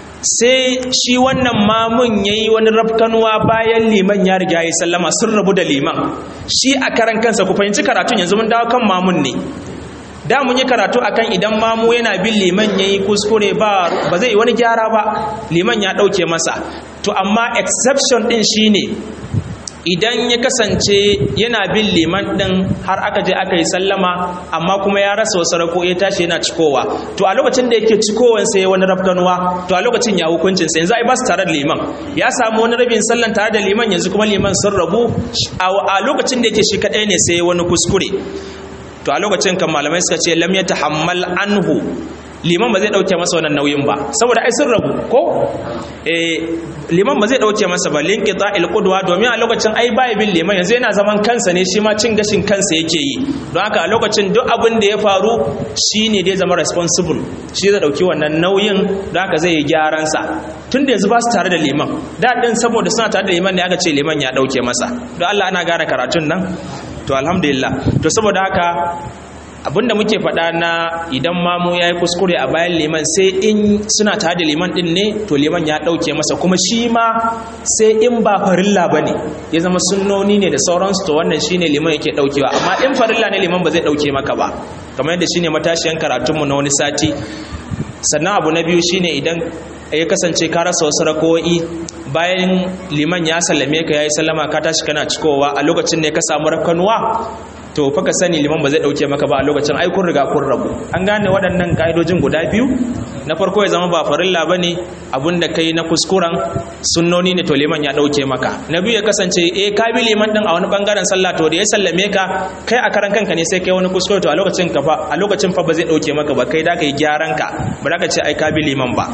sai shi wannan mamun yayi wani rafkanuwa bayan liman ya riga ya sallama, sun rabu da liman shi a karan kansa. Ku fahimci karatun yanzu mun dawo kan mamun ne. Da mun yi karatu akan idan mamu yana bin liman yayi kuskure ba zai yi wani gyara ba, liman ya dauke masa. To amma exception din shine idan ya kasance yana bin liman din har aka je aka yi sallama, amma kuma ya rasa wasu rako ya tashi yana cikowa, to a lokacin da yake cikowan sai wani rafkanuwa, to a lokacin ya hukuncin sai yanzu ai ba su tare da liman, ya samu wani rabin sallan tare da liman, yanzu kuma liman sun rabu, a lokacin da yake shi kadai ne sai wani kuskure, to a lokacin kan malamai suka ce lam yatahammal anhu, liman ba zai dauke masa wannan nauyin ba, saboda ai sun rabu ko liman ba zai dauke masa ba, linqita'il qudwa, domin a lokacin ai bai bin liman, yanzu yana zaman kansa ne, shi ma cin gashin kansa yake yi. Don haka a lokacin duk abin da ya faru shine dai zama responsible, shi zai dauki wannan nauyin, don haka zai yi gyaran sa, tunda yanzu ba su tare da liman. Da din saboda suna tare da liman ne aka ce liman ya dauke masa. Don Allah ana gane karatun nan, to alhamdulillah. To saboda haka abinda muke faɗa na idan mamu ya yi kuskure a bayan liman, sai in suna tare da liman ɗin ne, to liman ya ɗauke masa, kuma shi ma sai in ba farilla ba ne, ya zama sunnoni ne da sauransu, to wannan shi ne liman yake ɗaukewa. Amma in farilla ne liman ba zai ɗauke maka ba, kamar yadda shi ne matashiyan karatunmu na wani sati. Sannan abu na biyu shi ne idan ya kasance ka rasa wasu rako'i bayan liman ya sallame ka ya yi sallama ka tashi kana cikowa, a lokacin ne ka samu rakanuwa, to fa ka sani liman ba zai dauke maka ba a lokacin, ai kun riga kun rabu. An gane waɗannan ka'idojin guda biyu. Na farko ya zama ba farilla bane, abinda kai na kuskuren sunnoni ne, to liman ya dauke maka. Na biyu ya kasance ka bi liman din a wani bangaren sallah, to da ya sallame ka kai a karan kanka ne sai kai wani kuskure, to a lokacin fa ba zai dauke maka ba, kai da kai gyaran ka, ba da ka ce ai ka bi liman ba.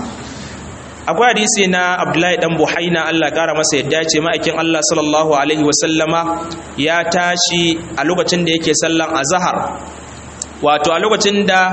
Akwai hadisi na Abdullahi dan Buhaina, Allah kara masa yadda, ya ce ma'aikin Allah sallallahu alaihi wasallama ya tashi a lokacin da yake sallan azhar, wato a lokacin da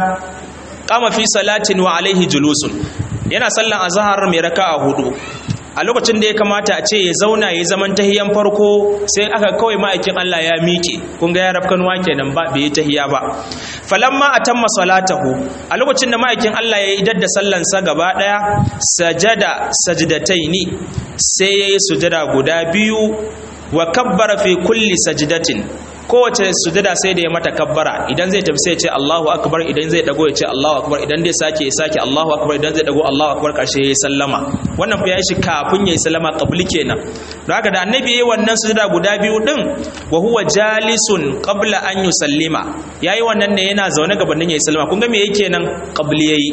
qama fi salatin wa alaihi julusun, yana sallan azhar mai raka'a hudu, a lokacin da ya kamata a ce ya zauna ya zaman tahiyan farko, sai aka kawai ma'aikin Allah ya miƙe, kun ga ya rafkanwa kenan ba bai yi tahiya ba. Falamma atamma salatahu, a lokacin da ma'aikin Allah ya idar da sallansa gaba daya, sajada sajdataini, sai yayi sujada guda biyu, wa kabbara fi kulli sajdatin, kowace sujada sai da ya mata kabbara, idan zai tafi sai ya ce Allahu akbar, idan zai dago ya ce Allahu akbar, idan zai sake ya sake Allahu akbar, idan zai dago Allahu akbar, karshe ya sallama. Wannan fa yayi shi kafin ya sallama qabli kenan. Don haka da annabi yayi wannan sujada guda biyu din, wa huwa jalisun qabla an yusallima, yayi wannan ne yana zaune gabanin ya sallama. Kun ga me yake nan? Qabli yayi.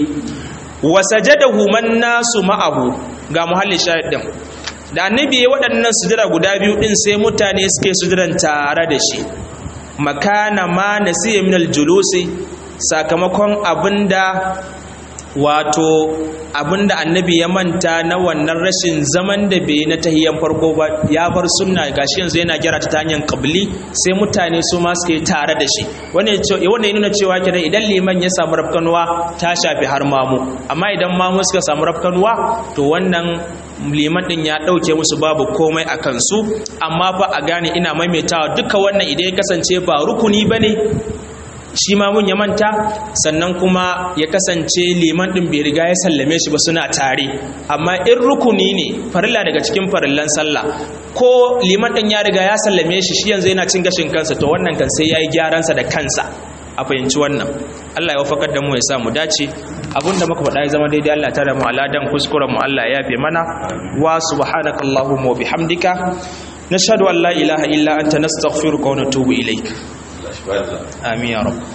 Wa sajadahu man nasu ma'ahu, ga muhalli shahid din. Da annabi ya waɗannan sujada guda biyu ɗin, sai mutane suke sujudan tare da shi, makana ma nasiya min aljulusi, sakamakon abinda wato abinda annabi ya manta na wannan rashin zaman da bai na tahiyyan farko ba, ya bar sunna gashi yanzu yana gyara ta hanyar qabli, sai mutane su ma suke tare da shi. Wannan ya nuna cewa kenan idan liman ya samu rafkanuwa ta shafi har mamu, amma idan mamu suka samu rafkanuwa to wannan liman din ya dauke musu babu komai a kansu. Amma fa a gane, ina maimaitawa, duka wannan idan ya kasance ba rukuni bane shi ma mun ya manta, sannan kuma ya kasance liman din bai riga ya sallame shi ba, suna tare. Amma in rukuni ne, farilla daga cikin farillan sallah, ko liman din ya riga ya sallame shi, shi yanzu yana cin gashin kansa, to wannan kan sai yayi gyaran sa da kansa. A fahimci wannan. Allah ya wafakar da mu, ya sa mu dace. Abinda muka faɗa ya zama daidai, Allah ta da mu aladan, kuskuren mu Allah ya yafe mana. Wa subhanakallahumma wa bihamdika nashhadu an la ilaha illa anta nastaghfiruka wa natubu ilaik. آمين يا رب.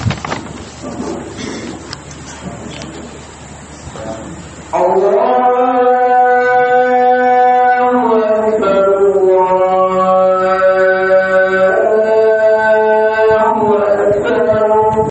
الله